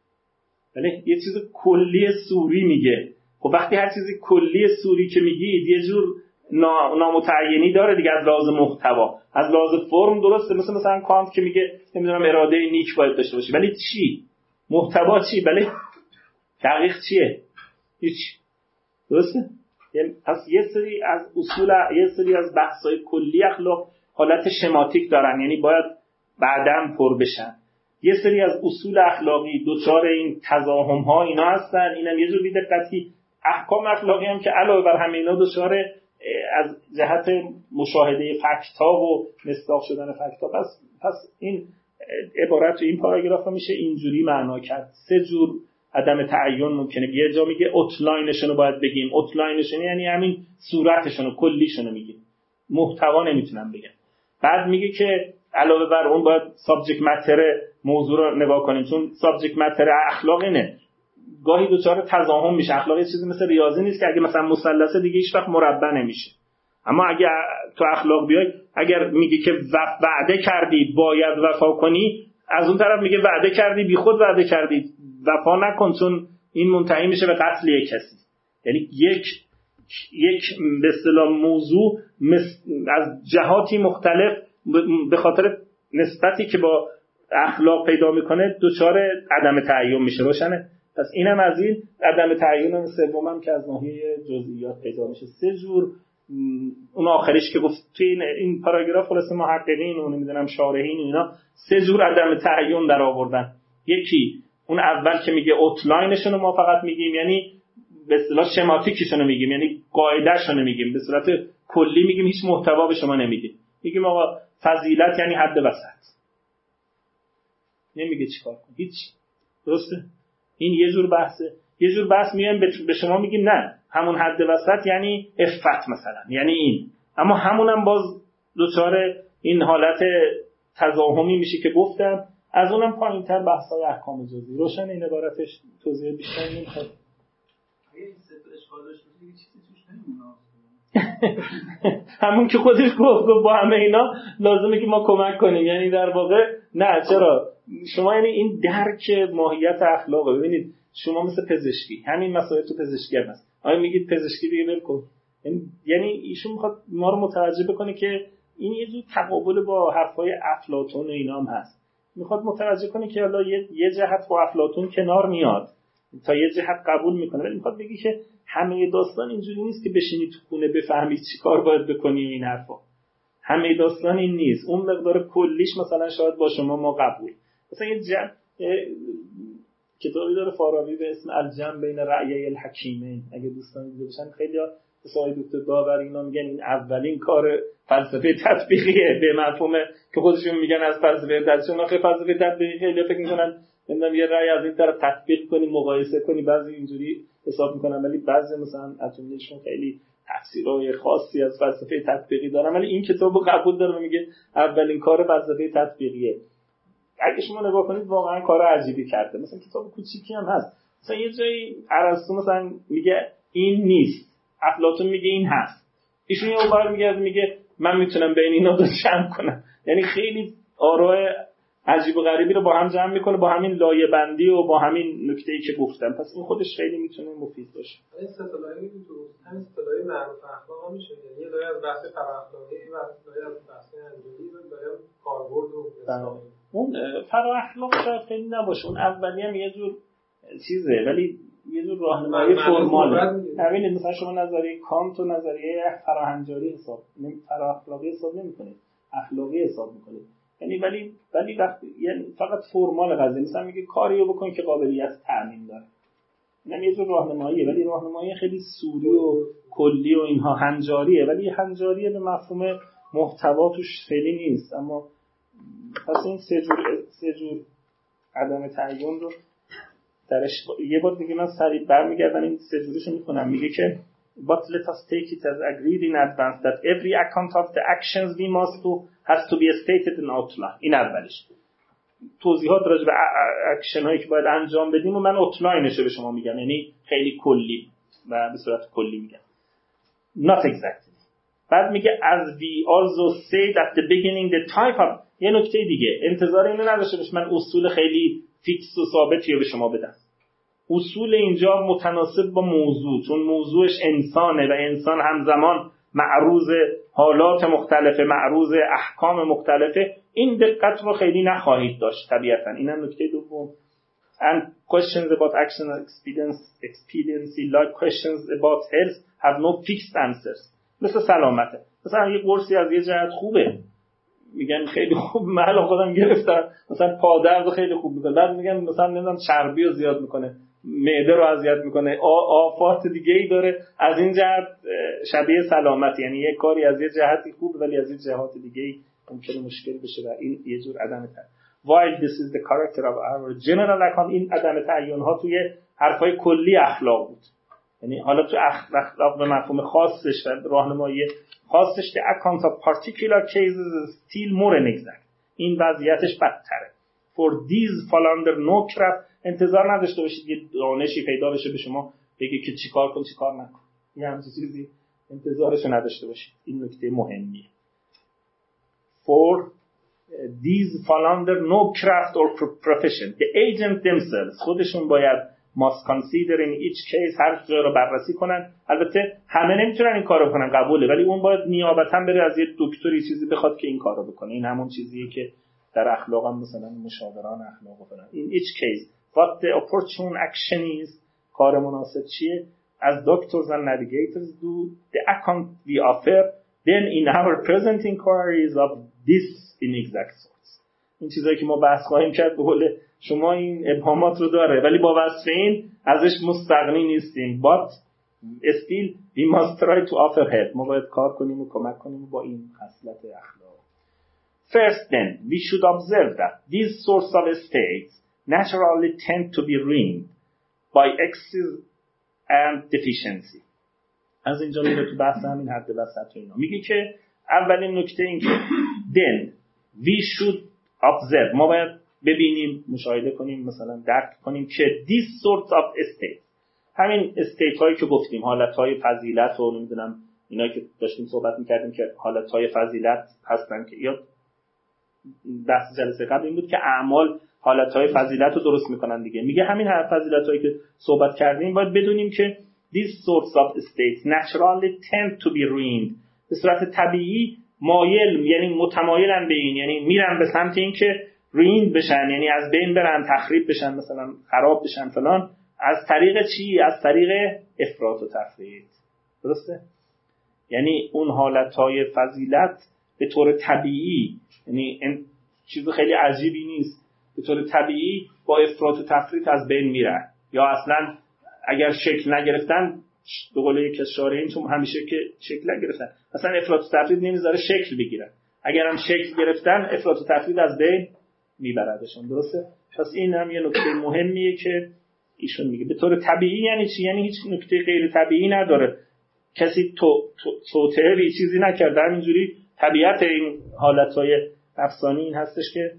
ولی یه چیز کلی سوری میگه. خب وقتی هر چیزی کلی سوری که میگید یه جور نامتعینی داره دیگه از لحاظ محتوا، از لحاظ فرم درسته. مثلا مثلا کانت که میگه نمیدونم اراده نیک باید داشته باشی، ولی چی؟ محتوا چی؟ ولی دقیق چیه؟ هیچ. درسته؟ یعنی پس یه سری از اصول، یه سری از بحث‌های کلی اخلاق حالت شماتیک دارن، یعنی باید بعداً پر بشن. یه سری از اصول اخلاقی دوچار این تزاحم‌ها اینا هستن. اینم یه جور بی‌دقتی. احکام اخلاقی هم که علاوه بر همه اینا دوچار از جهت مشاهده فکت‌ها و مصداق شدن فکت‌ها. پس پس این عبارت تو این پاراگراف میشه اینجوری معنا کرد. سه جور عدم تعین ممکنه. یه جا میگه اوتلاینشون رو باید بگیم. اوتلاینشون یعنی همین صورتشون و کلیشون رو میگیم، محتوا نمیتونم بگم. بعد میگه که علاوه بر اون باید سابجکت ماتر موضوع رو نگاه کنیم، چون سابجکت ماتر اخلاق اینه گاهی دوچار تزاحم میشه. اخلاق یه چیزی مثل ریاضی نیست که اگه مثلا مثلث دیگه هیچ وقت مربع نمیشه. اما اگه تو اخلاق بیای، اگر میگه که وعده کردی باید وفا کنی، از اون طرف میگه وعده کردی بی خود وعده کردی وفا نکن، چون این منتهی میشه به قتل یک کسی. یعنی یک یک به اصطلاح موضوع از جهاتی مختلف به خاطر نسبتی که با اخلاق پیدا میکنه دچار عدم تعین میشه. روشنه؟ پس اینم از این عدم تعین سومم که از ناحیه جزئیات پیدا میشه. سه جور. اون آخریش که گفت توی این, این پاراگراف خلاص محققین و نمیدونم شارحین اینا سه جور عدم تعین در آوردن. یکی اون اول که میگه اوتلاینشون رو ما فقط میگیم، یعنی به اصطلاح شماتیکشون رو میگیم، یعنی قاعدهشون رو میگیم، به صورت کلی میگیم، هیچ محتوا به شما نمیدیم. میگیم آقا فضیلت یعنی حد وسط. نمیگه چیکار کن، هیچ. درسته؟ این یه جور بحثه. یه جور بحث میایم به شما میگیم نه همون حد وسط یعنی عفت مثلا، یعنی این. اما همونم باز دوچار این حالت تزاحمی میشه که گفتم. از اونم پایین‌تر بحث‌های احکام جزئی. روشن این عبارتش توضیح بیشتری نمیخواد. اگه این سه تا اشکال داشت دیگه چیزی توش نمیمونه. همون که خودش گفت با همه اینا لازمه که ما کمک کنیم. یعنی در واقع نه چرا شما یعنی این درک ماهیت اخلاق. ببینید شما مثل پزشکی، همین مسائل تو پزشکی هم هست. آیا میگید پزشکی دیگه ول کن؟ یعنی ایشون میخواد ما رو متوجه بکنه که این یه جور تقابل با حرفای افلاطون و اینا هم هست. میخواد متوجه کنه که حالا یه, یه جهت با افلاطون کنار میاد تا یه جهت قبول میکنه، ولی میخواد بگی که همه داستان اینجوری نیست که بشینی تو خونه بفهمی چی کار باید بکنی و این حرفا. همه داستان این نیست. اون مقدار کلیش مثلا شاید با شما ما قبول. مثلا یه جمع کتابی داره فارابی به اسم الجمع بین رأیی الحکیمین، اگه دوستان دیده باشن خیلی ها مثلا دکتر داور اینا میگن این اولین کار فلسفه تطبیقیه به مفهوم که خودشون میگن از فلسفه تطبیقی. آخه فلسفه تطبیقی خیلی فکر میکنن نمیدونم یه رأی از این طرف تطبیق کنی مقایسه کنی، بعضی اینجوری حساب میکنن، ولی بعضی مثلا اتمیشون خیلی تفسیرهای خاصی از فلسفه تطبیقی دارن، ولی این کتابو قبول داره و میگه اولین کار فلسفه تطبیقیه. اگه شما نگاه کنید واقعا کار عجیبی کرده. مثلا کتاب کوچیکی هم هست، مثلا یه جایی ارسطو مثلا میگه این نیست، افلاطون میگه این هست، ایشون یه بار میگه میگه من میتونم بین اینا دو جمع کنم. یعنی خیلی آراء عجیب و غریبی رو با هم جمع میکنه با همین لایه بندی و با همین نکته‌ای که گفتم. پس این خودش خیلی میتونه مفید باشه. این اصطلاحی میگه تو همین اصطلاحی معروف اخلاق میشه، یعنی یه لایه از بحث فراخلاقی و لایه از بحث انجیلی و لایه کاربرد و اصلاحی. اون فراخلاق شاید خیلی نباشه، اون اولی هم یه جور چیزه ولی یه جور راهنمایی فرماله. ببینید مثلا شما نظریه کانت و نظریه فراهنجاری حساب فراخلاقی حساب نمی‌کنید، اخلاقی حساب می‌کنید. یعنی ولی ولی وقتی یعنی فقط فرمال قضیه، مثلا میگه کاریو بکن که قابلیت تعمیم داره، اینم یه جور راهنماییه، ولی راهنمایی خیلی سوری و کلی و اینها، هنجاریه، ولی هنجاریه به مفهوم محتوا توش خیلی نیست. اما پس این سه جور سه جور عدم تعین رو درش یه بار دیگه من سریع برمیگردم این سه جورشو میخونم. میگه که but let us take it as agreed in advance that every account of the actions we must do has to be stated in outline. این اولیش. توضیحات راجع به اکشن هایی که باید انجام بدیم و من اوتلاینش رو به شما میگم، یعنی خیلی کلی و به صورت کلی میگم. Not exactly. بعد میگه as we also said at the beginning the type of، یه نکته دیگه انتظار اینو نداشته باش من اصول خیلی فیکس و ثابتی رو به شما بدم. اصول اینجا متناسب با موضوع، چون موضوعش انسانه و انسان همزمان معروض حالات مختلفه، معروض احکام مختلفه، این دقت رو خیلی نخواهید داشت طبیعتاً. اینم نکته دوم. and questions about action and experience expediency like questions about health have no fixed answers. مثل سلامته، مثلا یه قرصی از یه جهت خوبه، میگن خیلی خوب، من الان خودم گرفتم، مثلا پادرد خیلی خوب میکنه، بعد میگن مثلا نمیدونم چربی رو زیاد میکنه، معده رو اذیت میکنه، آفات دیگه ای داره، از این جهت شبیه سلامت، یعنی یه کاری از یه جهتی خوبه ولی از یه جهات دیگه ای ممکنه مشکل بشه و این یه جور عدم تعین. while this is the character of our general account، این عدم تعین ها توی حرفای کلی اخلاق بود، یعنی حالا تو اخلاق به مفهوم خاصش و راهنمایی خاصش the account of particular cases is still more inexact. این وضعیتش بدتره. for these fall under no craft، انتظار نداشته باشید یه دانشی پیدا بشه به شما بگه که چیکار کن چیکار نکن، یه همچین چیزی انتظارش نداشته باشید. این نکته مهمیه. for these fall under no craft or profession. the agent themselves، خودشون باید must consider in each case، هر جا رو بررسی کنن. البته همه نمیتونن این کارو کنن، قبوله، ولی اون باید نیابتا بره از یه دکتری چیزی بخواد که این کارو بکنه. این همون چیزیه که در اخلاق هم مثلا مشاوران اخلاق کنن. in each case what the opportune action is، کار مناسب چیه، as doctors and navigators do the account we offer then in our present inquiries of this inexact sorts. این چیزایی که ما بحث خواهیم کرد به قول شما این ابهامات رو داره، ولی با وصف این ازش مستغنی نیستیم. but still we must try to offer help، ما باید کار کنیم و کمک کنیم با این خصلت اخلاق. First then we should observe that these sorts of states naturally tend to be ruined by excess and deficiency. از اینجا میره تو بحث همین حد وسط و اینا. میگه که اولین نکته این که then we should observe، ما باید ببینیم، مشاهده کنیم، مثلا درک کنیم که these sorts of states، همین استیت هایی که گفتیم، حالت های فضیلت و نمیدونم اینا که داشتیم صحبت میکردیم که حالت های فضیلت هستن، که یا بحث جلسه قبل این بود که اعمال حالت های فضیلت رو درست میکنن دیگه. میگه همین فضیلت هایی که صحبت کردیم باید بدونیم که these sorts of states naturally tend to be ruined، به صورت طبیعی مایل، یعنی متمایلن به این، یعنی میرن به سمت این که ruined بشن، یعنی از بین برن، تخریب بشن، مثلا خراب بشن فلان. از طریق چی؟ از طریق افراط و تفریط. درسته؟ یعنی اون حالتهای فضیلت به طور طبیعی، یعنی این چیز خیلی عجیبی نیست، به طور طبیعی با افراط و تفریط از بین میرن، یا اصلا اگر شکل نگرفتن، به قول یک از شارحین چون همیشه که شکل نگرفتن، اصلا افراط و تفریط نمیذاره شکل بگیرن، اگر هم شکل گرفتن افراط و تفریط از بین میبردشون. درسته؟ پس این هم یه نکته مهمیه که ایشون میگه به طور طبیعی یعنی چی؟ یعنی هیچ نکته غیر طبیعی نداره، کسی تو توطئه بی چیزی نکرده، همینجوری طبیعت این حالتهای افسانی این هستش که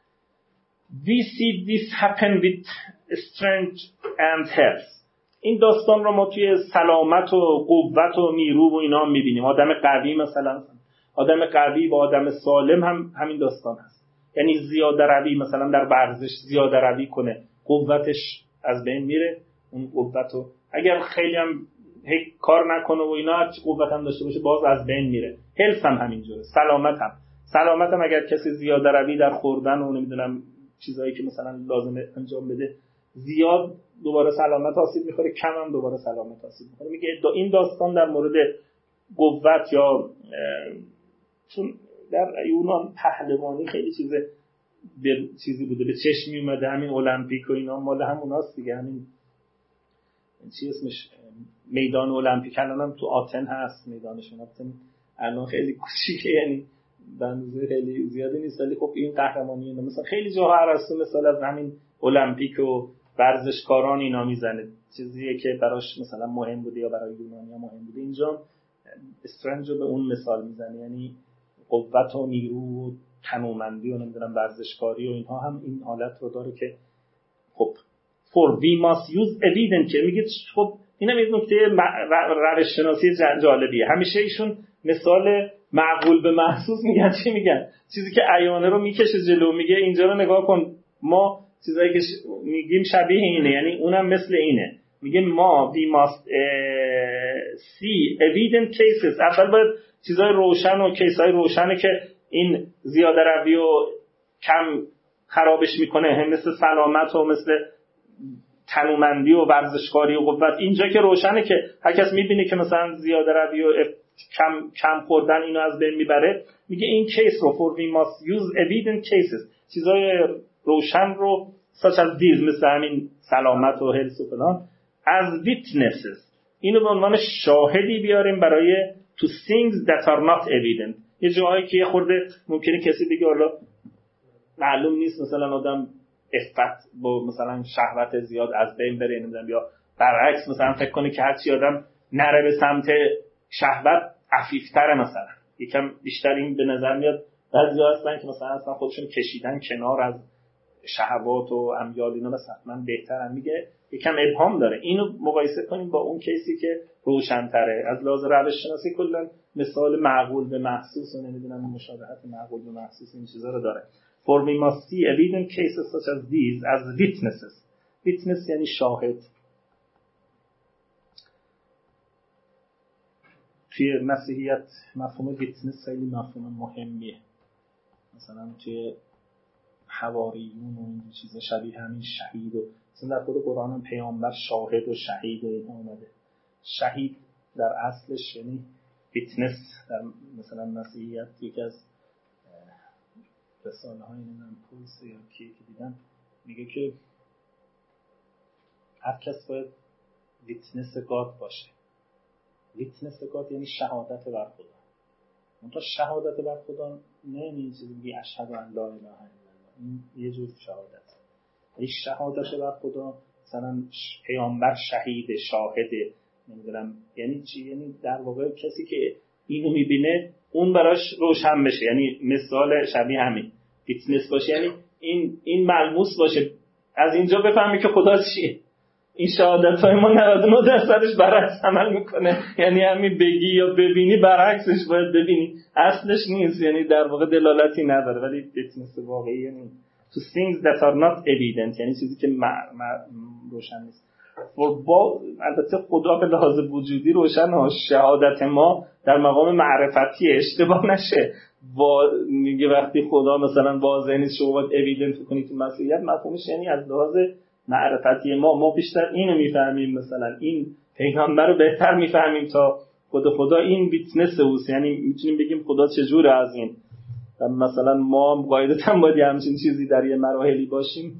we see this happen with strength and health. این داستان رو ما توی سلامت و قوت و نیرو و اینا میبینیم. آدم قوی مثلا، آدم قوی با آدم سالم هم همین داستان هست، یعنی زیاده روی مثلا در ورزش زیاده روی کنه، قوتش از بین میره، اون قوتو اگر خیلی هم هیچ کار نکنه و اینا قوت هم داشته باشه باز از بین میره. هلس هم همینجوره، سلامت هم سلامت هم اگر کسی زیاده روی در خوردن و نمیدونم چیزایی که مثلا لازمه انجام بده زیاد، دوباره سلامت آسیب میخوره، کم هم دوباره سلامت آسیب میخوره. میگه این داستان در مورد قوت یا چون در یونان پهلوانی خیلی چیز به چیزی بوده، به چشم می اومده. همین المپیک و اینا مال هموناست دیگه. همین چی اسمش میدان المپیک الانم تو آتن هست، میدانشون آتن الان خیلی کوچیکه، یعنی بنزه خیلی زیادی نیست، ولی خب این قهرمانی اینا مثلا خیلی جاها ارسطو مثال از همین المپیک و ورزشکاران اینا میزنه، چیزیه که براش مثلا مهم بوده یا برای یونانیا مهم بوده. اینجا استرنج رو به اون مثال میزنه، یعنی قوت و نیرو و تنومندی و نمیدونم ورزشکاری و اینها هم این حالت رو داره که خب for we must use evidence. که میگه خب اینم یه نکته روش شناسی جالبیه، همیشه ایشون مثال معقول به محسوس میگن. چی میگن؟ چیزی که عیانه رو میکشه جلو، میگه اینجا رو نگاه کن، ما چیزایی که ش... میگیم شبیه اینه، یعنی اونم مثل اینه. میگه ما we must uh, see evident cases. اول باید چیزای روشن و کیسای روشنه که این زیاده روی و کم خرابش میکنه، مثل سلامت و مثل تنومندی و ورزشکاری و قوت. اینجا که روشنه که هر کس میبینه که مثلا زیاده روی و کم کم خوردن اینو از بین میبره. میگه این کیس رو for we must use evident cases، چیزای روشن رو such as these، مثل همین سلامت و هلس و فلان، as witnesses، اینو به عنوان شاهدی بیاریم برای to things that are not evident. یه جایی که یه خورده ممکنه کسی بگه حالا معلوم نیست، مثلا آدم افت با مثلا شهوت زیاد از بین بره، نمیدونم، یا برعکس مثلا فکر کنه که هرچی آدم نره به سمت شهوت عفیفتره، مثلا یکم بیشتر. این به نظر میاد بعضیا هستن که مثلا اصلا خودشون کشیدن کنار از شهوات و امیال اینا، مثلا من بهترم. میگه یکم ابهام داره. اینو مقایسه کنیم با اون کیسی که روشن‌تره. از لحاظ روش شناسی کلا مثال معقول به محسوس و نمیدونم مشابهت معقول به محسوس این چیزا رو داره. For we must see evident cases such as these as witnesses. Witness یعنی شاهد. توی مسیحیت مفهوم ویتنس خیلی مفهوم مهمیه. مثلا توی حواریون و این چیزا شبیه همین شهید و مثلا در خود قرآن هم پیامبر شاهد و شهید و این اومده. شهید در اصلش یعنی ویتنس. در مثلا مسیحیت یکی از رساله های نمیدونم پولس یا کیه که دیدم میگه که هر کس باید ویتنس گاد باشه. ویتنس گاد یعنی شهادت بر خدا. منتها شهادت بر خدا نه این چیزی میگه اشهد ان لا اله الا الله، این یه جور شهادت. این شهادت بر خدا مثلا پیامبر شهید، شاهد، نمیدونم یعنی چی؟ یعنی در واقع کسی که اینو میبینه اون براش روشن بشه، یعنی مثال شبیه همین ویتنس باشه، یعنی این این ملموس باشه، از اینجا بفهمی که خدا چیه. این شهادت‌های ما نود و نه درصدش برعکس عمل میکنه، یعنی همین بگی یا ببینی برعکسش باید ببینی، اصلش نیست، یعنی در واقع دلالتی نداره. ولی ویتنس واقعی یعنی to things that are not evident، یعنی چیزی که م- م- روشن نیست. با البته خدا به لحاظ وجودی روشن، شهادت ما در مقام معرفتی اشتباه نشه. با میگه وقتی خدا مثلا واضح نیست شما باید اویدنت کنید تو مسیحیت، مفهومش یعنی از لحاظ معرفتی ما ما بیشتر اینو میفهمیم، مثلا این پیغمبر رو بهتر میفهمیم تا خود خدا. این ویتنس اوست، یعنی میتونیم بگیم خدا چجوره از این. مثلا ما قاعدتاً باید همچین چیزی در یه مراحلی باشیم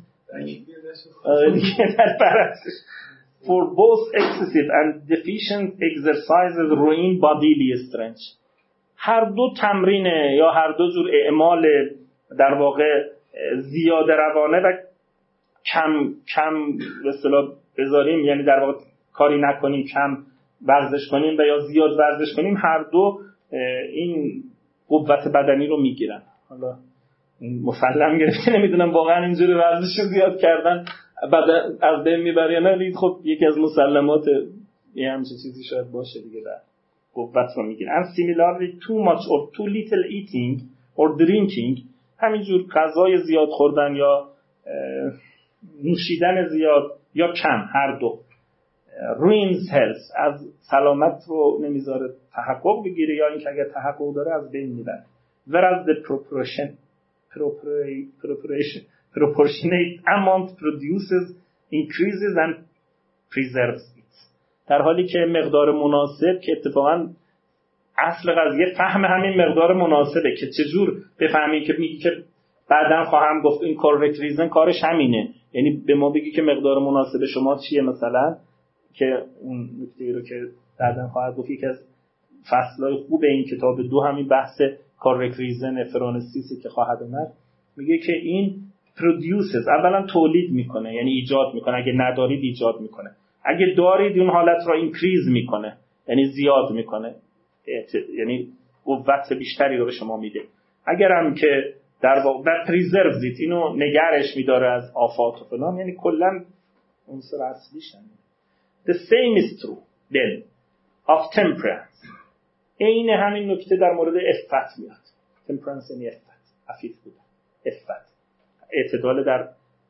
در برعکسش. For both excessive and deficient exercises ruin bodily strength. هر دو تمرین یا هر دو جور اعمال در واقع زیاده روانه و کم کم به اصطلاح بذاریم، یعنی در واقع کاری نکنیم، کم ورزش کنیم و یا زیاد ورزش کنیم، هر دو این قوت بدنی رو میگیرن. حالا این مسلم گرفته، نمیدونم واقعا اینجوری ورزش رو زیاد کردن بعد از بین میبره یا نه. خب یکی از مسلمات یه همچین چیزی شاید باشه دیگه، در قوت رو میگیره. And similarly too much or too little eating or drinking، همینجور غذای زیاد خوردن یا نوشیدن زیاد یا کم، هر دو ruins health، از سلامت رو نمیذاره تحقق بگیره، یا اینکه اگر تحقق داره از بین میبره. Whereas the proportion proportion proportionate amount produces increases and preserves it، در حالی که مقدار مناسب که اتفاقا اصل قضیه فهم همین مقدار مناسبه که چجور بفهمی که میگی که بعداً خواهم گفت این correct reason کارش همینه، یعنی به ما بگی که مقدار مناسب شما چیه مثلا، که اون نکته رو که بعداً خواهد گفت یکی از فصلهای خوب این کتاب دو همین بحث correct reason فرانسیسی که خواهد اومد، میگه که این produces اولا تولید میکنه، یعنی ایجاد میکنه، اگه ندارید ایجاد میکنه، اگه دارید اون حالت را increase میکنه، یعنی زیاد میکنه، یعنی قوت بیشتری رو به شما میده. اگر هم که در واقع preserves it، اینو نگرش میداره از آفات و فلان، یعنی کلا عنصر اصلیش همین. The same is true then of temperance. این همین نکته در مورد عفت میاد. temperance یعنی عفت، عفیف بودن، عفت، اعتدال در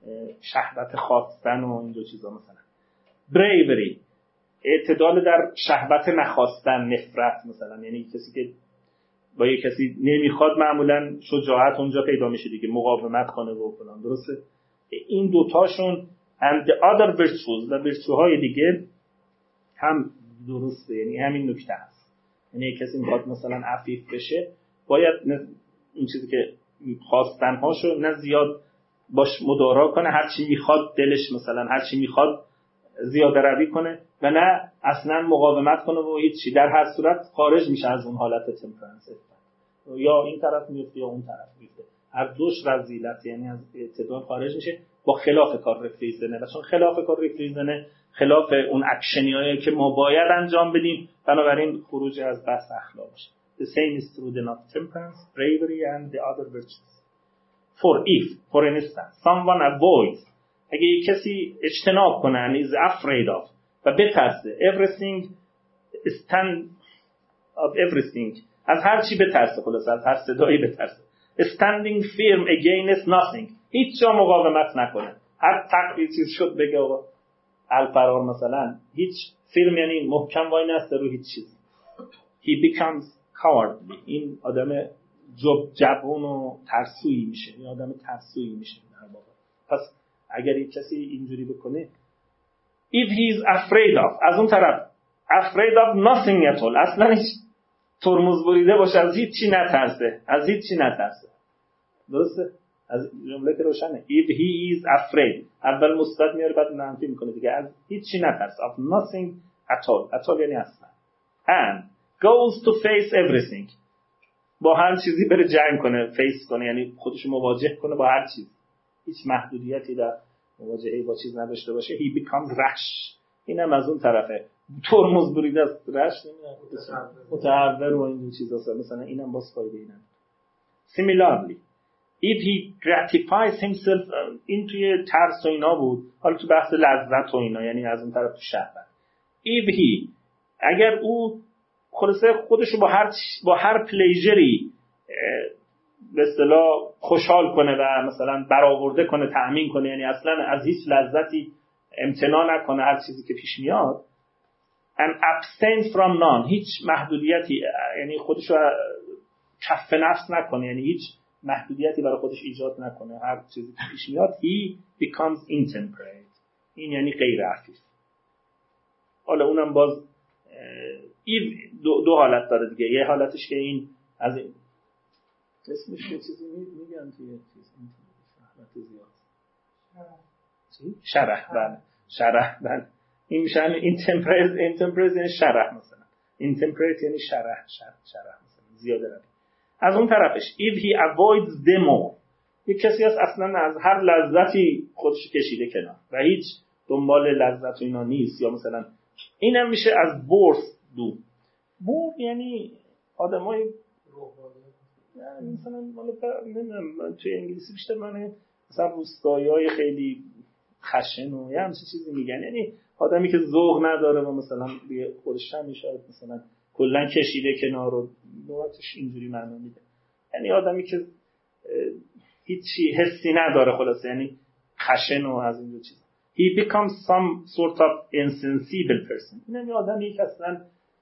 شهوت خواستن و این دو چیزا. مثلا bravery، اعتدال در شهوت نخواستن، نفرت مثلا، یعنی کسی که با یک کسی نمیخواد معمولا شجاعت اونجا پیدا میشه دیگه، مقاومت کنه و فلان. درسته؟ این دوتاشون and the other virtues و virtueهای دیگه هم درسته، یعنی همین نکته هست. یعنی کسی میخواد مثلا عفیف بشه، باید این چیزی که خواستنهاشو نه زیاد باش مدارا کنه، هرچی میخواد دلش مثلا هرچی میخواد زیاده روی کنه، و نه اصلا مقاومت کنه و هیچی. در هر صورت خارج میشه از اون حالت تمپرنس، یا این طرف میفته یا اون طرف میفته، هر دوش رذیلت، یعنی از اعتدال خارج میشه، با خلاف کار رفریزنه. و چون خلاف کار رفریزنه، خلاف اون اکشنیایی که ما باید انجام بدیم، بنابراین خروج از بحث اخلاق میشه. The same is true then of temperance, bravery and the other virtues. For if, for instance, someone avoids، اگه یک کسی اجتناب کنه and is afraid of و بترسه everything stand of everything، از هر چی بترسه، خلاص از هر صدایی بترسه، standing firm against nothing، هیچ جا مقاومت نکنه، هر تقریبی چیز شد بگه آقا الفرار مثلا، هیچ firm یعنی محکم وای نسته رو هیچ چیز. he becomes cowardly، این آدم جب جبون و ترسویی میشه، این آدم ترسویی میشه در واقع. پس اگر یک کسی اینجوری بکنه if he is afraid of، از اون طرف afraid of nothing at all، اصلا هیچ ترمز بریده باشه، از هیچ چی نترسه، از هیچ چی نترسه. درسته؟ از جمله که روشنه. if he is afraid، اول مثبت میاره بعد منفی میکنه دیگه، از هیچ چی نترسه. of nothing at all، at all یعنی اصلا. and goes to face everything، با هر چیزی بره جنگ کنه، فیس کنه، یعنی خودش مواجه کنه با هر چیز، هیچ محدودیتی در مواجهه با چیز نداشته باشه. he becomes rash، اینم از اون طرفه ترمز بریده است، رش متحور و این چیزا. مثلا اینم باز فایده اینم. similarly if he gratifies himself، این توی ترس و اینا بود، حالا تو بحث لذت و اینا، یعنی از اون طرف تو شهوت. if he، اگر او خلاصه خودشو با هر با هر پلیژری به اصطلاح خوشحال کنه و مثلا برآورده کنه، تأمین کنه، یعنی اصلا از هیچ لذتی امتناع نکنه، هر چیزی که پیش میاد. and abstain from none، هیچ محدودیتی، یعنی خودشو کف نفس نکنه، یعنی هیچ محدودیتی برای خودش ایجاد نکنه، هر چیزی که پیش میاد. he becomes intemperate، این یعنی غیر عفیف. حالا اونم باز این دو, دو حالت داره دیگه. یه حالتش که این از این اسمش یه چیزی میگن توی چیز حالت زیاد چی؟ شرح. بله شرح. بله این میشه intemperate. intemperate یعنی شرح مثلا. intemperate یعنی شرح شرح شرح مثلا زیاده روی. از اون طرفش if he avoids them all، یک کسی هست اصلا از هر لذتی خودش کشیده کنار و هیچ دنبال لذت و اینا نیست، یا مثلا اینم میشه از بورس دو. بور یعنی آدمای روحانی، مثلا مال نمیدونم توی انگلیسی بیشتر معنی مثلا روستایی‌های خیلی خشن و یه همچین چیزی میگن، یعنی آدمی که ذوق نداره و مثلا به خودش هم میشه مثلا کلا کشیده کنار و لغتش اینجوری معنا میده، یعنی آدمی که هیچی حسی نداره، خلاصه یعنی خشن و از این دو چیز. He becomes some sort of insensible person، یعنی آدمی که اصلا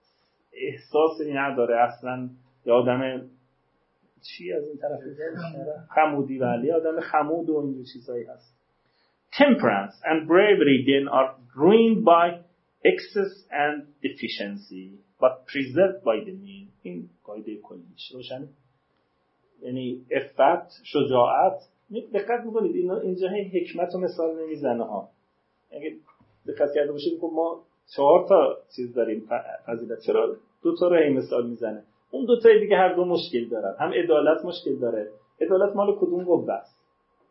احساسی نداره، اصلا یه آدم چی از این طرف خمودی، ولی آدم خمود و این چیزایی هست. Temperance and bravery then are ruined by excess and deficiency but preserved by the mean. این قاعده کلیش روشنه. یعنی عفت، شجاعت. دقت میکنید اینا اینجا حکمت و مثال نمیزنه ها. اگه دقت کرده باشید خب ما چهار تا چیز داریم فضیلت، چرا دو تا رو این مثال میزنه؟ اون دو تای دیگه هر دو مشکل دارن. هم عدالت مشکل داره. عدالت مال کدوم قوه است؟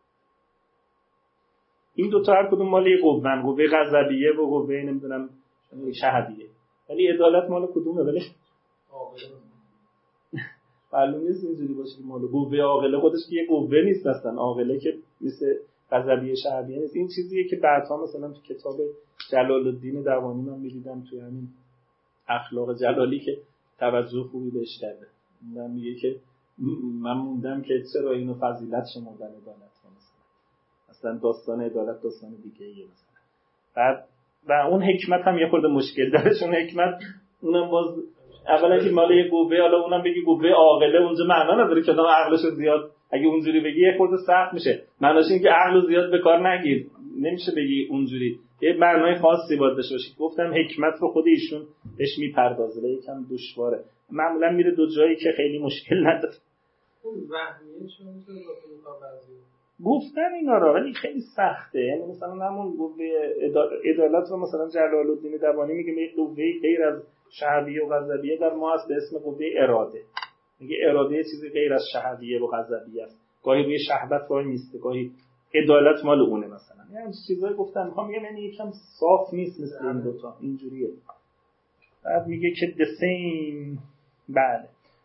این دو تا هر کدوم مال یه قوه، قوه غضبیه و قوه نمیدونم شهادیه. ولی عدالت مال کدومه؟ ولی معلوم نیست اینجوری باشه که مال قوه عاقله خودش یه قوه نیست اصلا. عاقله که مثل غضبیه شهادیه نیست. این چیزیه که بعدها مثلا تو کتاب جلال الدین دوانی من می‌دیدم توی همین اخلاق جلالی که توجه خوبی بهش کرده. من میگه که من موندم که چرا اینو فضیلت شمردن عدالت مثلا. اصلا داستان عدالت داستان دیگه ایه مثلا. بعد و اون حکمت هم یه خورده مشکل داره. چون حکمت اونم باز اولا که مال یه قوه، حالا اونم بگی قوه عاقله اونجا معنا نداره که آدم عقلش زیاد، اگه اونجوری بگی یه خورده سخت میشه. معناش این که عقل زیاد به کار نگیر. نمیشه بگی اونجوری. یه معنای خاصی باید داشته باشه. گفتم حکمت رو خود ایشون بهش میپردازه، یکم دشواره. معمولا میره دو جایی که خیلی مشکل نداره. اون وهمیه چون میتونه واسه گفتن اینا رو ولی خیلی سخته. یعنی مثلا همون قوه عدالت رو مثلا جلال الدین دوانی میگه یه قوه غیر از شهادیه و غضبیه در ما هست به اسم قوه اراده. میگه اراده یه چیزی غیر از شهادیه و غضبیه است. گاهی روی شهوت وای میسته، گاهی عدالت مال اونه مثلا. یعنی چیزایی گفتم میخوام میگم یعنی یکم صاف نیست مثل این دو تا اینجوریه. بعد میگه که the same بله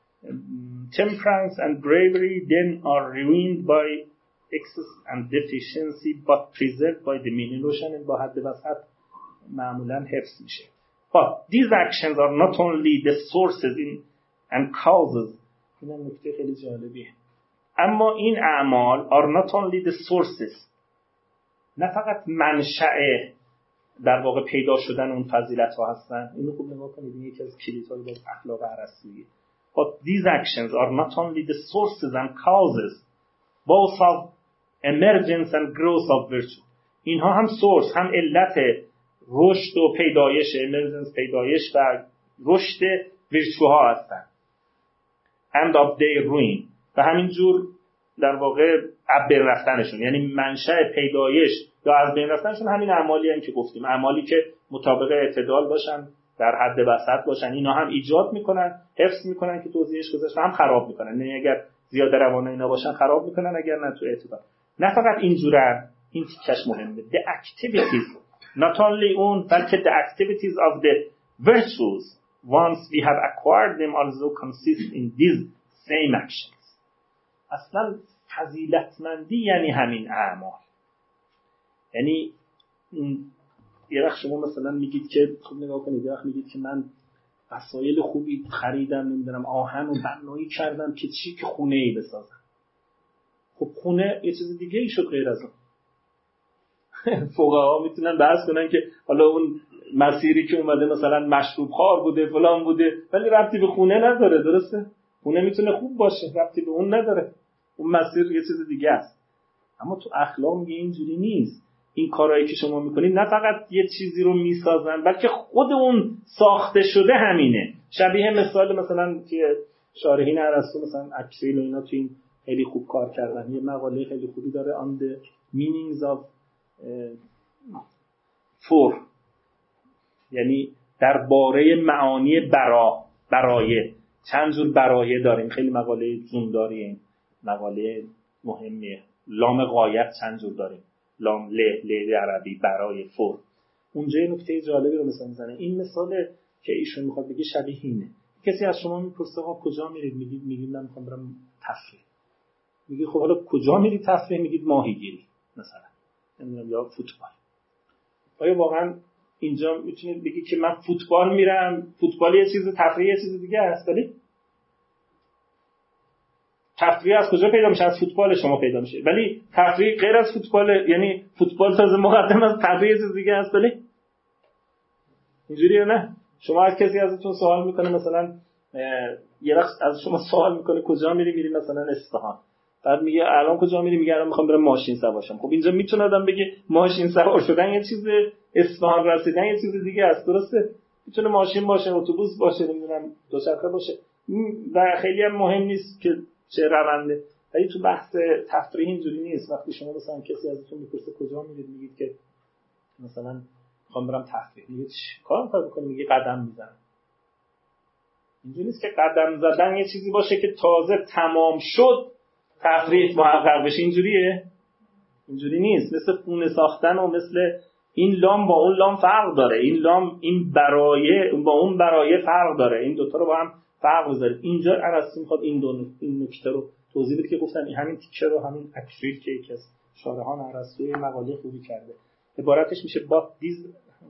temperance and bravery then are ruined by excess and deficiency but preserved by the mean. روشن با حد وسط معمولا حفظ میشه. But these actions are not only the sources in and causes. این نکته خیلی جالبیه. اما این اعمال are not only the sources، نه فقط منشأ در واقع پیدا شدن اون فضیلت ها هستن. اینو خوب نگاه کنید، این یکی از کلیدهای باز اخلاق ارسطویی. But these actions are not only the sources and causes both of emergence and growth of virtue. اینها هم سورس، هم علت رشد و پیدایش، emergence پیدایش و رشد ویرچوها هستن. And of their ruin. و همینجور در واقع از بین رفتنشون، یعنی منشأ پیدایش یا از بین رفتنشون همین اعمالی هم که گفتیم، اعمالی که مطابق اعتدال باشن، در حد وسط باشن. اینا هم ایجاد میکنن، حفظ میکنن که توضیحش گذاشت، هم خراب میکنن. نه اگر زیاده روانه اینا باشن خراب میکنن، اگر نه تو اعتدال. نه فقط اینجوره، این تیکش مهمه. The activities not only اون بلکه the activities of the virtues once we have acquired them also consist in these same actions. اصلا فضیلتمندی یعنی همین اعمال. یعنی یه وقت شما مثلا میگید که خب نگاه کنید، یه وقت میگید که من وسایل خوبی خریدم، نمیدونم آهن و بنایی کردم که چی که خونه ای بسازم. خب خونه یه چیز دیگه ای شد غیر از اون. فقها میتونن بحث کنن که حالا اون مسیری که اومده مثلا مشروب خوار بوده فلان بوده، ولی ربطی به خونه نداره. درسته؟ خونه میتونه خوب باشه، ربطی به اون نداره. اون مسیر یه چیز دیگه است. اما تو اخلاق میگه اینجوری نیست. این کارهایی که شما میکنید نه فقط یه چیزی رو میسازن، بلکه خود اون ساخته شده همینه. شبیه مثال مثلا که شارحین ارسطو مثلا اکسیل و اینا تو این خیلی خوب کار کردن. یه مقاله خیلی خوبی داره on the meanings of for، یعنی درباره معانی برا، برایه. چند جور برایه داریم، خیلی مقاله جونداری، این مقاله مهمیه. لام غایت چند جور داریم، لام ل ل عربی برای فور. اونجا یه نکته جالبی رو مثلا میزنه. این مثال که ایشون میخواد بگه شبیه اینه. کسی از شما میپرسه آقا کجا میرید؟ میگید میگید من میخوام برم تفریح. میگید خب حالا کجا میرید تفریح؟ میگید ماهیگیری مثلا، نمیدونم، یا فوتبال. آیا واقعا اینجا میتونید بگید که من فوتبال میرم؟ فوتبال یه چیز، تفریح یه چیز دیگه است. ولی تفریح از کجا پیدا میشه؟ از فوتبال شما پیدا میشه. ولی تفریح غیر از فوتبال، یعنی فوتبال تازه مقدم از تفریح چیز دیگه است. ولی اینجوریه نه؟ شما از کسی ازتون سوال میکنه، مثلا یه وقت از شما سوال میکنه کجا میری؟ میری مثلا اصفهان. بعد میگه الان کجا میری؟ میگه الان میخوام برم ماشین سوار شم. خب اینجا میتونه آدم بگه ماشین سوار شدن یه چیز اصفهان رسیدن یه چیز دیگه است. درسته؟ میتونه ماشین باشه، اتوبوس باشه، نمیدونم دوچرخه باشه و خیلی هم مهم نیست که چه رونده. ولی تو بحث تفریح اینجوری نیست. وقتی شما مثلا کسی ازتون میپرسه کجا میرید، میگید که مثلا میخوام برم تفریح، میگید چیکار میخوای بکنی؟ میگی قدم میزنم. اینجوری نیست که قدم زدن یه چیزی باشه که تازه تمام شد تفریح محقق بشه. اینجوریه؟ اینجوری نیست. مثل خونه ساختن و مثل این لام با اون لام فرق داره، این لام این برایه با اون برایه فرق داره، این دوتا رو با هم فرق بذارید. اینجا ارسطو میخواد این دو این نکته رو توضیح بده که گفتن این همین تیکه رو همین اکریل که یکی از شارحان ارسطو مقاله خوبی کرده، عبارتش میشه but these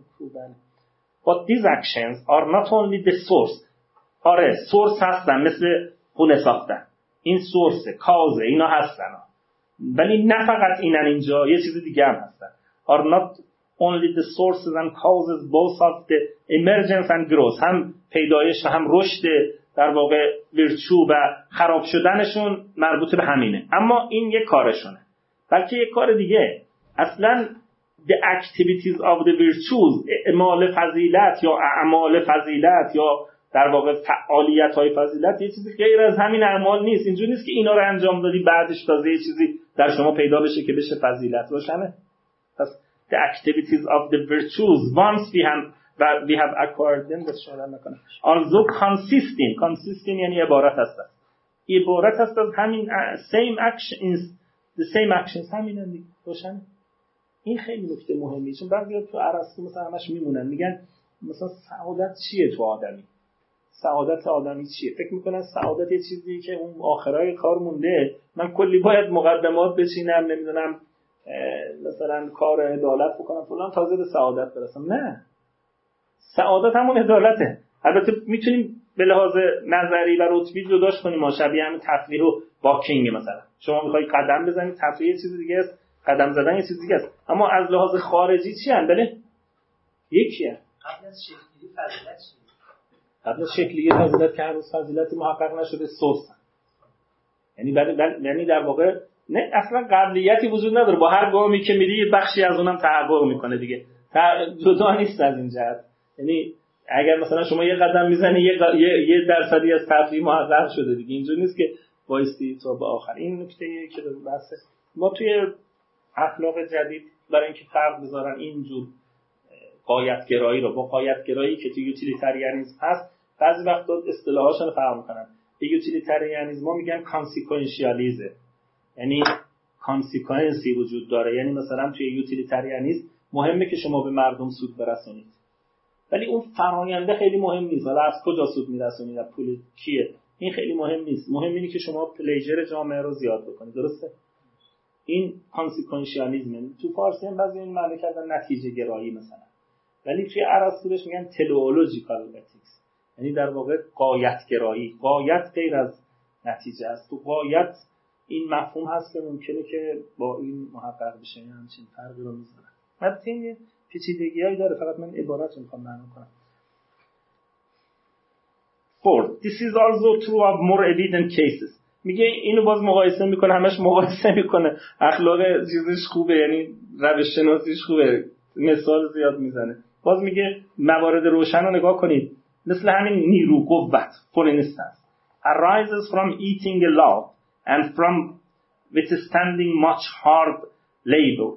but these actions are not only the source. آره سورس هستن، مثل خونه ساختن، این سورسه، کازه، اینا هستن، ولی نه فقط اینن، اینجا یه چیز دیگه هم هستن. are not only the sources and causes both of the emergence and growth. هم پیدایش و هم رشد در واقع ویرچو و خراب شدنشون مربوط به همینه، اما این یک کارشونه. بلکه یک کار دیگه، اصلا the activities of the virtues، اعمال فضیلت یا اعمال فضیلت یا در واقع فعالیت‌های فضیلت یه چیزی غیر از همین اعمال نیست. اینجوری نیست که اینا رو انجام دادی بعدش تازه یه چیزی در شما پیدا بشه که بشه فضیلت روشنه. پس the activities of the virtues once we have we have acquired them بس شما نکنه also consist in consist in یعنی عبارت هست عبارت هست از همین same actions the same actions همین هم روشنه. این خیلی نکته مهمیه، چون بعضیا تو ارسطو مثلا همش میمونن میگن مثلا سعادت چیه تو آدمی، سعادت آدمی چیه؟ فکر میکنن سعادت یه چیزیه که اون آخرای کار مونده، من کلی باید مقدمات بچینم، نمیدونم مثلا کار عدالت بکنم فلان تازه به سعادت برسم. نه، سعادت همون عدالته. البته میتونیم به لحاظ نظری و رتبی جداش کنیم، ما شبیه همین تفریح و واکینگ، مثلا شما میخوای قدم بزنید تفریح یه چیز دیگه است، قدم زدن یه چیز دیگه است، اما از لحاظ خارجی چی ان؟ بله یکیه. قبل از شکلی فضیلت چی؟ قبل از شکلی فضیلت که هنوز فضیلت محقق نشده سوسن، یعنی بعد یعنی در واقع نه اصلا قبلیتی وجود نداره، با هر گامی که میری یه بخشی از اونم تحقق میکنه دیگه، جدا نیست از این جهت. یعنی اگر مثلا شما یه قدم میزنی یه ق... یه, یه درصدی از تفریح محقق شده دیگه، اینجوری نیست که وایستی تا به آخر. این نکته‌ایه که بحث ما توی اخلاق جدید برای اینکه فرق بذارن اینجور غایت‌گرایی رو با غایت‌گرایی که توی یوتیلیتاریانیسم هست، بعضی وقتا اصطلاحاشون فرق میکنن. توی یوتیلیتاریانیسم میگن کانسیکوئنشیالیسم، یعنی کانسیکوئنسی وجود داره، یعنی مثلا توی یوتیلیتاریانیسم مهمه که شما به مردم سود برسونید، ولی اون فراینده خیلی مهم نیست. حالا از کجا سود میرسونید، از پول کیه، این خیلی مهم نیست. مهم اینه که شما پلیجر جامعه رو زیاد بکنید. درسته؟ این کانسیکوئنشیالیسم. تو فارسی هم بعضی این معنی کردن نتیجه گرایی مثلا، ولی توی ارسطوش میگن تلئولوژیکال اتیکس، یعنی در واقع غایت گرایی. غایت غیر از نتیجه است. تو غایت این مفهوم هست که ممکنه که با این محقق بشه، یعنی همچین فرقی رو میذاره. البته این پیچیدگی‌هایی داره، فقط من عبارت رو میخوام معنا کنم. Fourth, this is also true of more evident cases. میگه اینو باز مقایسه میکنه، همش مقایسه میکنه. اخلاق چیزش خوبه، یعنی روش شناسیش خوبه، مثال زیاد میزنه. باز میگه موارد روشن رو نگاه کنید، مثل همین نیرو، قوت. For instance, arises from eating a lot and from withstanding much hard labor.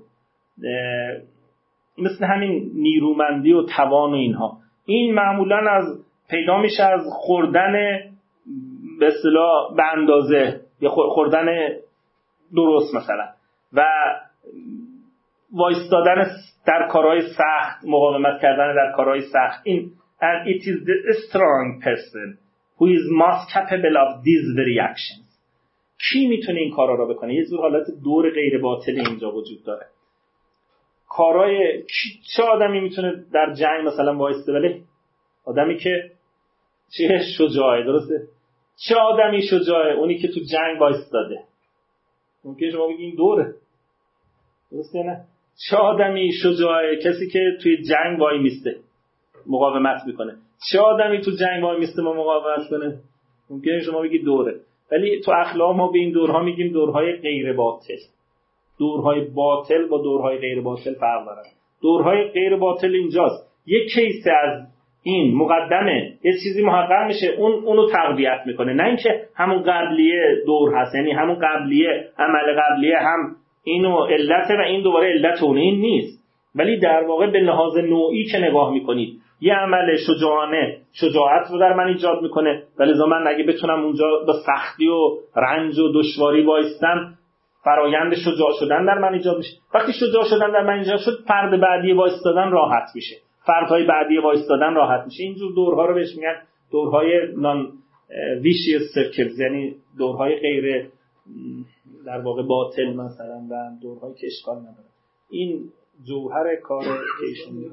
مثل همین نیرومندی و توان و اینها، این معمولا از پیدا میشه از خوردن به اصطلاح به اندازه یا خوردن درست مثلا و وایستادن در کارهای سخت، مقاومت کردن در کارهای سخت. این and it is the strong person who is most capable of these very actions. کی میتونه این کارا رو بکنه؟ یه جور حالت دور غیر باطل اینجا وجود داره. کارهای چه آدمی میتونه در جنگ مثلا وایسته؟ ولی آدمی که چه شجاعه. درسته؟ چه آدمی شجاعه؟ اونی که تو جنگ وایستاده. ممکنه شما بگین دوره، درسته نه؟ چه آدمی شجاعه؟ کسی که توی جنگ وای میسته مقاومت میکنه. چه آدمی تو جنگ وای میسته ما مقاومت کنه؟ ممکنه شما بگید دوره، ولی تو اخلاق ما به این دورها میگیم دورهای غیر باطل. دورهای باطل با دورهای غیر باطل فرق دارن. دورهای غیر باطل اینجاست. یک کیس از این مقدمه یه چیزی محقق میشه، اون اونو تقویت میکنه، نه اینکه همون قبلیه دور هست، یعنی همون قبلیه عمل قبلیه هم اینو علت و این دوباره علت اون، این نیست. ولی در واقع به لحاظ نوعی که نگاه میکنید یه عمل شجاعانه شجاعت رو در من ایجاد میکنه، ولی لذا من اگه بتونم اونجا با سختی و رنج و دشواری وایستم، فرایند شجاع شدن در من ایجاد میشه. وقتی شجاع شدن در من ایجاد شد، فرد بعدی وایستادن راحت میشه، فردهای بعدی وایستادن راحت میشه. اینجور دورها رو بهش میگن دورهای نان ویشیوس سرکلز، یعنی دورهای غیر در واقع باطل مثلا و دورهایی که اشکال نداره. این جوهر کار ایشون.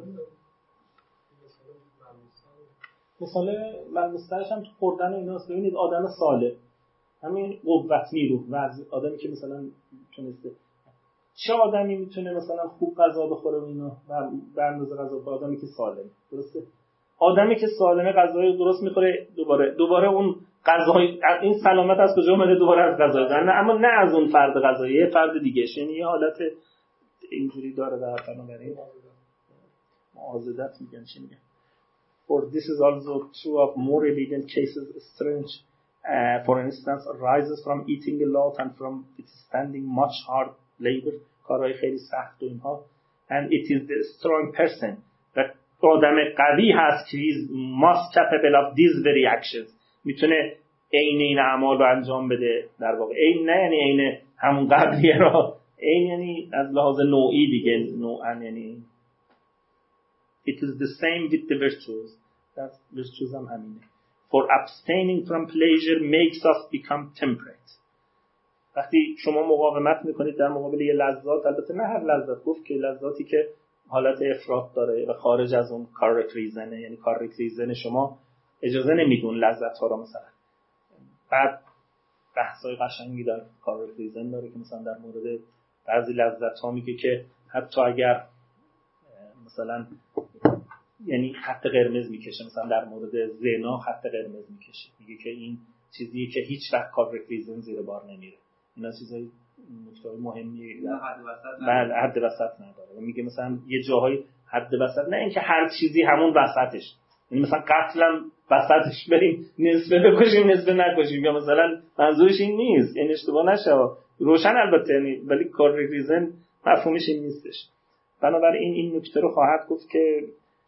مثلا ملموس‌ترش هم تو خوردن ایناست. ببینید آدم صالح، همین قوت نیرو و آدمی که مثلا تونسته، چه آدمی میتونه مثلا خوب غذا بخوره و اینا و به اندازه غذا بخوره؟ آدمی که سالمه. درسته؟ آدمی که سالمه غذای درست میخوره، دوباره دوباره اون غذای این سلامت از کجا اومده؟ دوباره از غذای نه، اما نه از اون فرد غذایی، فرد دیگه. یعنی یه حالت اینجوری داره در بنابراین معاضدت میگن، چی میگن؟ For this is also true of more evident cases. Strange, uh, for instance, arises from eating a lot and from withstanding much hard labor, کارهای خیلی سخت و اینها. And it is the strong person that آدم قوی هست که is most capable of these very actions. میتونه عین این اعمال رو انجام بده. در واقع عین نه یعنی عین همون قبلیه را، عین یعنی از لحاظ نوعی دیگه، نوعا یعنی it is the same with the virtues. That's virtues هم همینه. For abstaining from pleasure makes us become temperate. وقتی شما مقاومت میکنید در مقابل یه لذات، البته نه هر لذت، گفت که لذاتی که حالت افراط داره و خارج از اون کارکت ریزنه، یعنی کارکت ریزن شما اجازه نمیدون لذت ها رو مثلا. بعد بحثای قشنگی داره کارکت ریزن داره که مثلا در مورد بعضی لذت ها میگه که حتی اگر مثلا یعنی خط قرمز میکشه، مثلا در مورد زنا خط قرمز میکشه، میگه که این چیزیه که هیچ وقت کارکت ریزن زیر بار نمیره. اینا چیزای نکته‌های مهمیه. حد وسط بله حد وسط نداره. و میگه مثلا یه جاهای حد وسط، نه اینکه هر چیزی همون وسطش، یعنی مثلا قتلم وسطش بریم نصف بکشیم نصف نکشیم، یا مثلا منظورش این نیست، یعنی اشتباه نشه روشن البته، یعنی ولی کارکت ریزن مفهومش این نیستش. بنابراین این نکته رو خواهد گفت که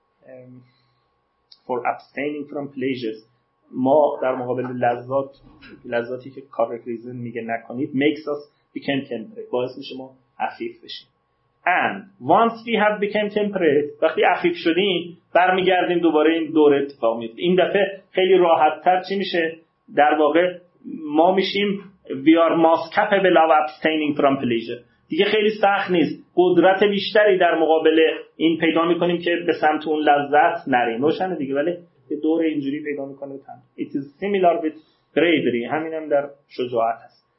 for abstaining from pleasures، ما در مقابل لذات لذاتی که کارکت ریزن میگه نکنید makes us become temperate، باعث میشه ما عفیف بشیم. and once we have become temperate، وقتی عفیف شدیم برمیگردیم دوباره این دوره اتفاق میفته. این دفعه خیلی راحت تر چی میشه؟ در واقع ما میشیم we are most capable of abstaining from pleasure. دیگه خیلی سخت نیست، قدرت بیشتری در مقابل این پیدا میکنیم که به سمت اون لذت نریم. روشنه دیگه، ولی یه دور اینجوری پیدا میکنه. it is similar with bravery، همین هم در شجاعت هست.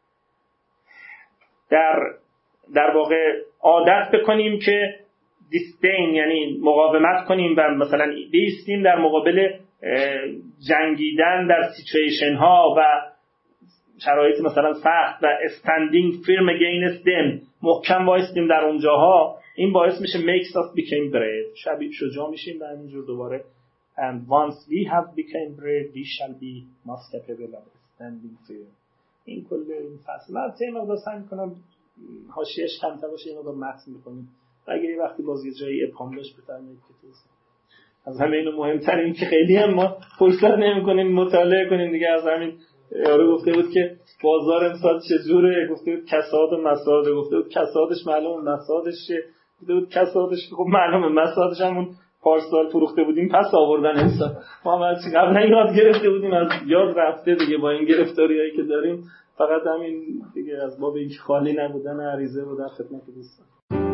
در در واقع عادت بکنیم که disdain یعنی مقاومت کنیم و مثلا بیستیم در مقابل جنگیدن در سیچویشن ها و شرایط مثلا سخت و standing firm against them، محکم وایستیم در اونجاها. این باعث میشه makes us become brave، شبیه شجاع میشیم و همینجور دوباره. and once we have become brave we shall be most capable of standing firm. این کل این فصل من تیم رو سعی میکنم حاشیه‌اش کمتر باشه، اینو با متن میکنیم و اگه یه وقتی باز یه جایی ابهام داشت بفرمایید که توضیح. از همه اینو مهمتر این که خیلی هم ما فرصت نمی‌کنیم مطالعه کنیم دیگه. از همین یارو گفته بود که بازار امسال چجوره، گفته بود کساد و مساد، گفته بود کسادش معلومه مسادش چه، گفته بود کسادش خب معلومه مسادش همون پارسال فروخته بودیم پس آوردن امسال. ما هم از قبلا یاد گرفته بودیم، از یاد رفته دیگه با این گرفتاریایی که داریم. فقط همین دیگه از باب اینکه خالی نبودن عریضه رو در خدمت دوستان.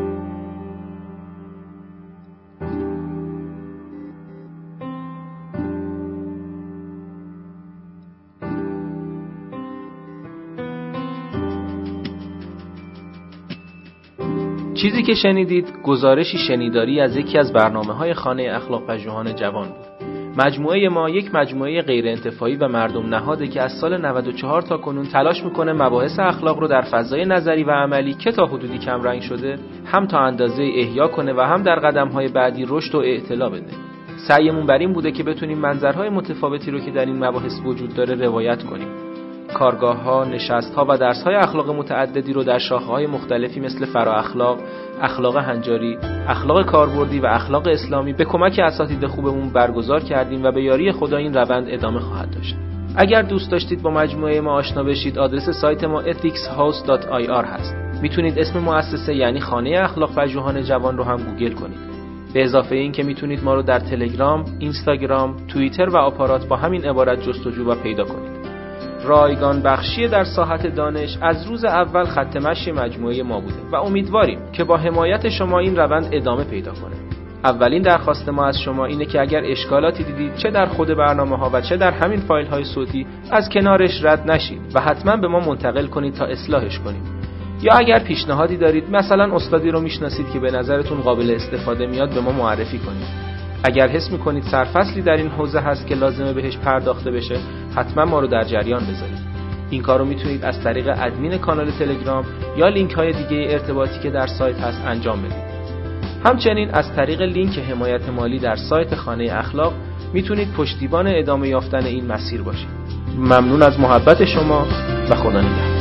چیزی که شنیدید گزارشی شنیداری از یکی از برنامه‌های خانه اخلاق پژوهان جوان بود. مجموعه ما یک مجموعه غیر انتفاعی و مردم نهاده که از سال نود و چهار تا کنون تلاش میکنه مباحث اخلاق رو در فضای نظری و عملی که تا حدودی کم رنگ شده هم تا اندازه احیا کنه و هم در قدم‌های بعدی رشد و اعتلا بده. سعیمون بر این بوده که بتونیم منظرهای متفاوتی رو که در این مباحث وجود داره روایت کنیم. کارگاه‌ها، نشست‌ها و درس‌های اخلاق متعددی رو در شاخه‌های مختلفی مثل فرا اخلاق، اخلاق هنجاری، اخلاق کاربردی و اخلاق اسلامی به کمک اساتید خوبمون برگزار کردیم و به یاری خدا این روند ادامه خواهد داشت. اگر دوست داشتید با مجموعه ما آشنا بشید، آدرس سایت ما ethics house dot i r هست. میتونید اسم مؤسسه یعنی خانه اخلاق پژوهان جوان رو هم گوگل کنید. به اضافه این که میتونید ما رو در تلگرام، اینستاگرام، توییتر و آپارات با همین عبارت جستجو و پیدا کنید. رایگان بخشی در ساحت دانش از روز اول خط مشی مجموعه ما بوده و امیدواریم که با حمایت شما این روند ادامه پیدا کنه. اولین درخواست ما از شما اینه که اگر اشکالاتی دیدید چه در خود برنامه‌ها و چه در همین فایل‌های صوتی از کنارش رد نشید و حتما به ما منتقل کنید تا اصلاحش کنیم. یا اگر پیشنهادی دارید، مثلا استادی رو میشناسید که به نظرتون قابل استفاده میاد، به ما معرفی کنید. اگر حس میکنید سرفصلی در این حوزه هست که لازمه بهش پرداخته بشه، حتما ما رو در جریان بذارید. این کارو میتونید از طریق ادمین کانال تلگرام یا لینک های دیگه ارتباطی که در سایت هست انجام بدید. همچنین از طریق لینک حمایت مالی در سایت خانه اخلاق میتونید پشتیبان ادامه یافتن این مسیر باشید. ممنون از محبت شما و خدا نگهدار.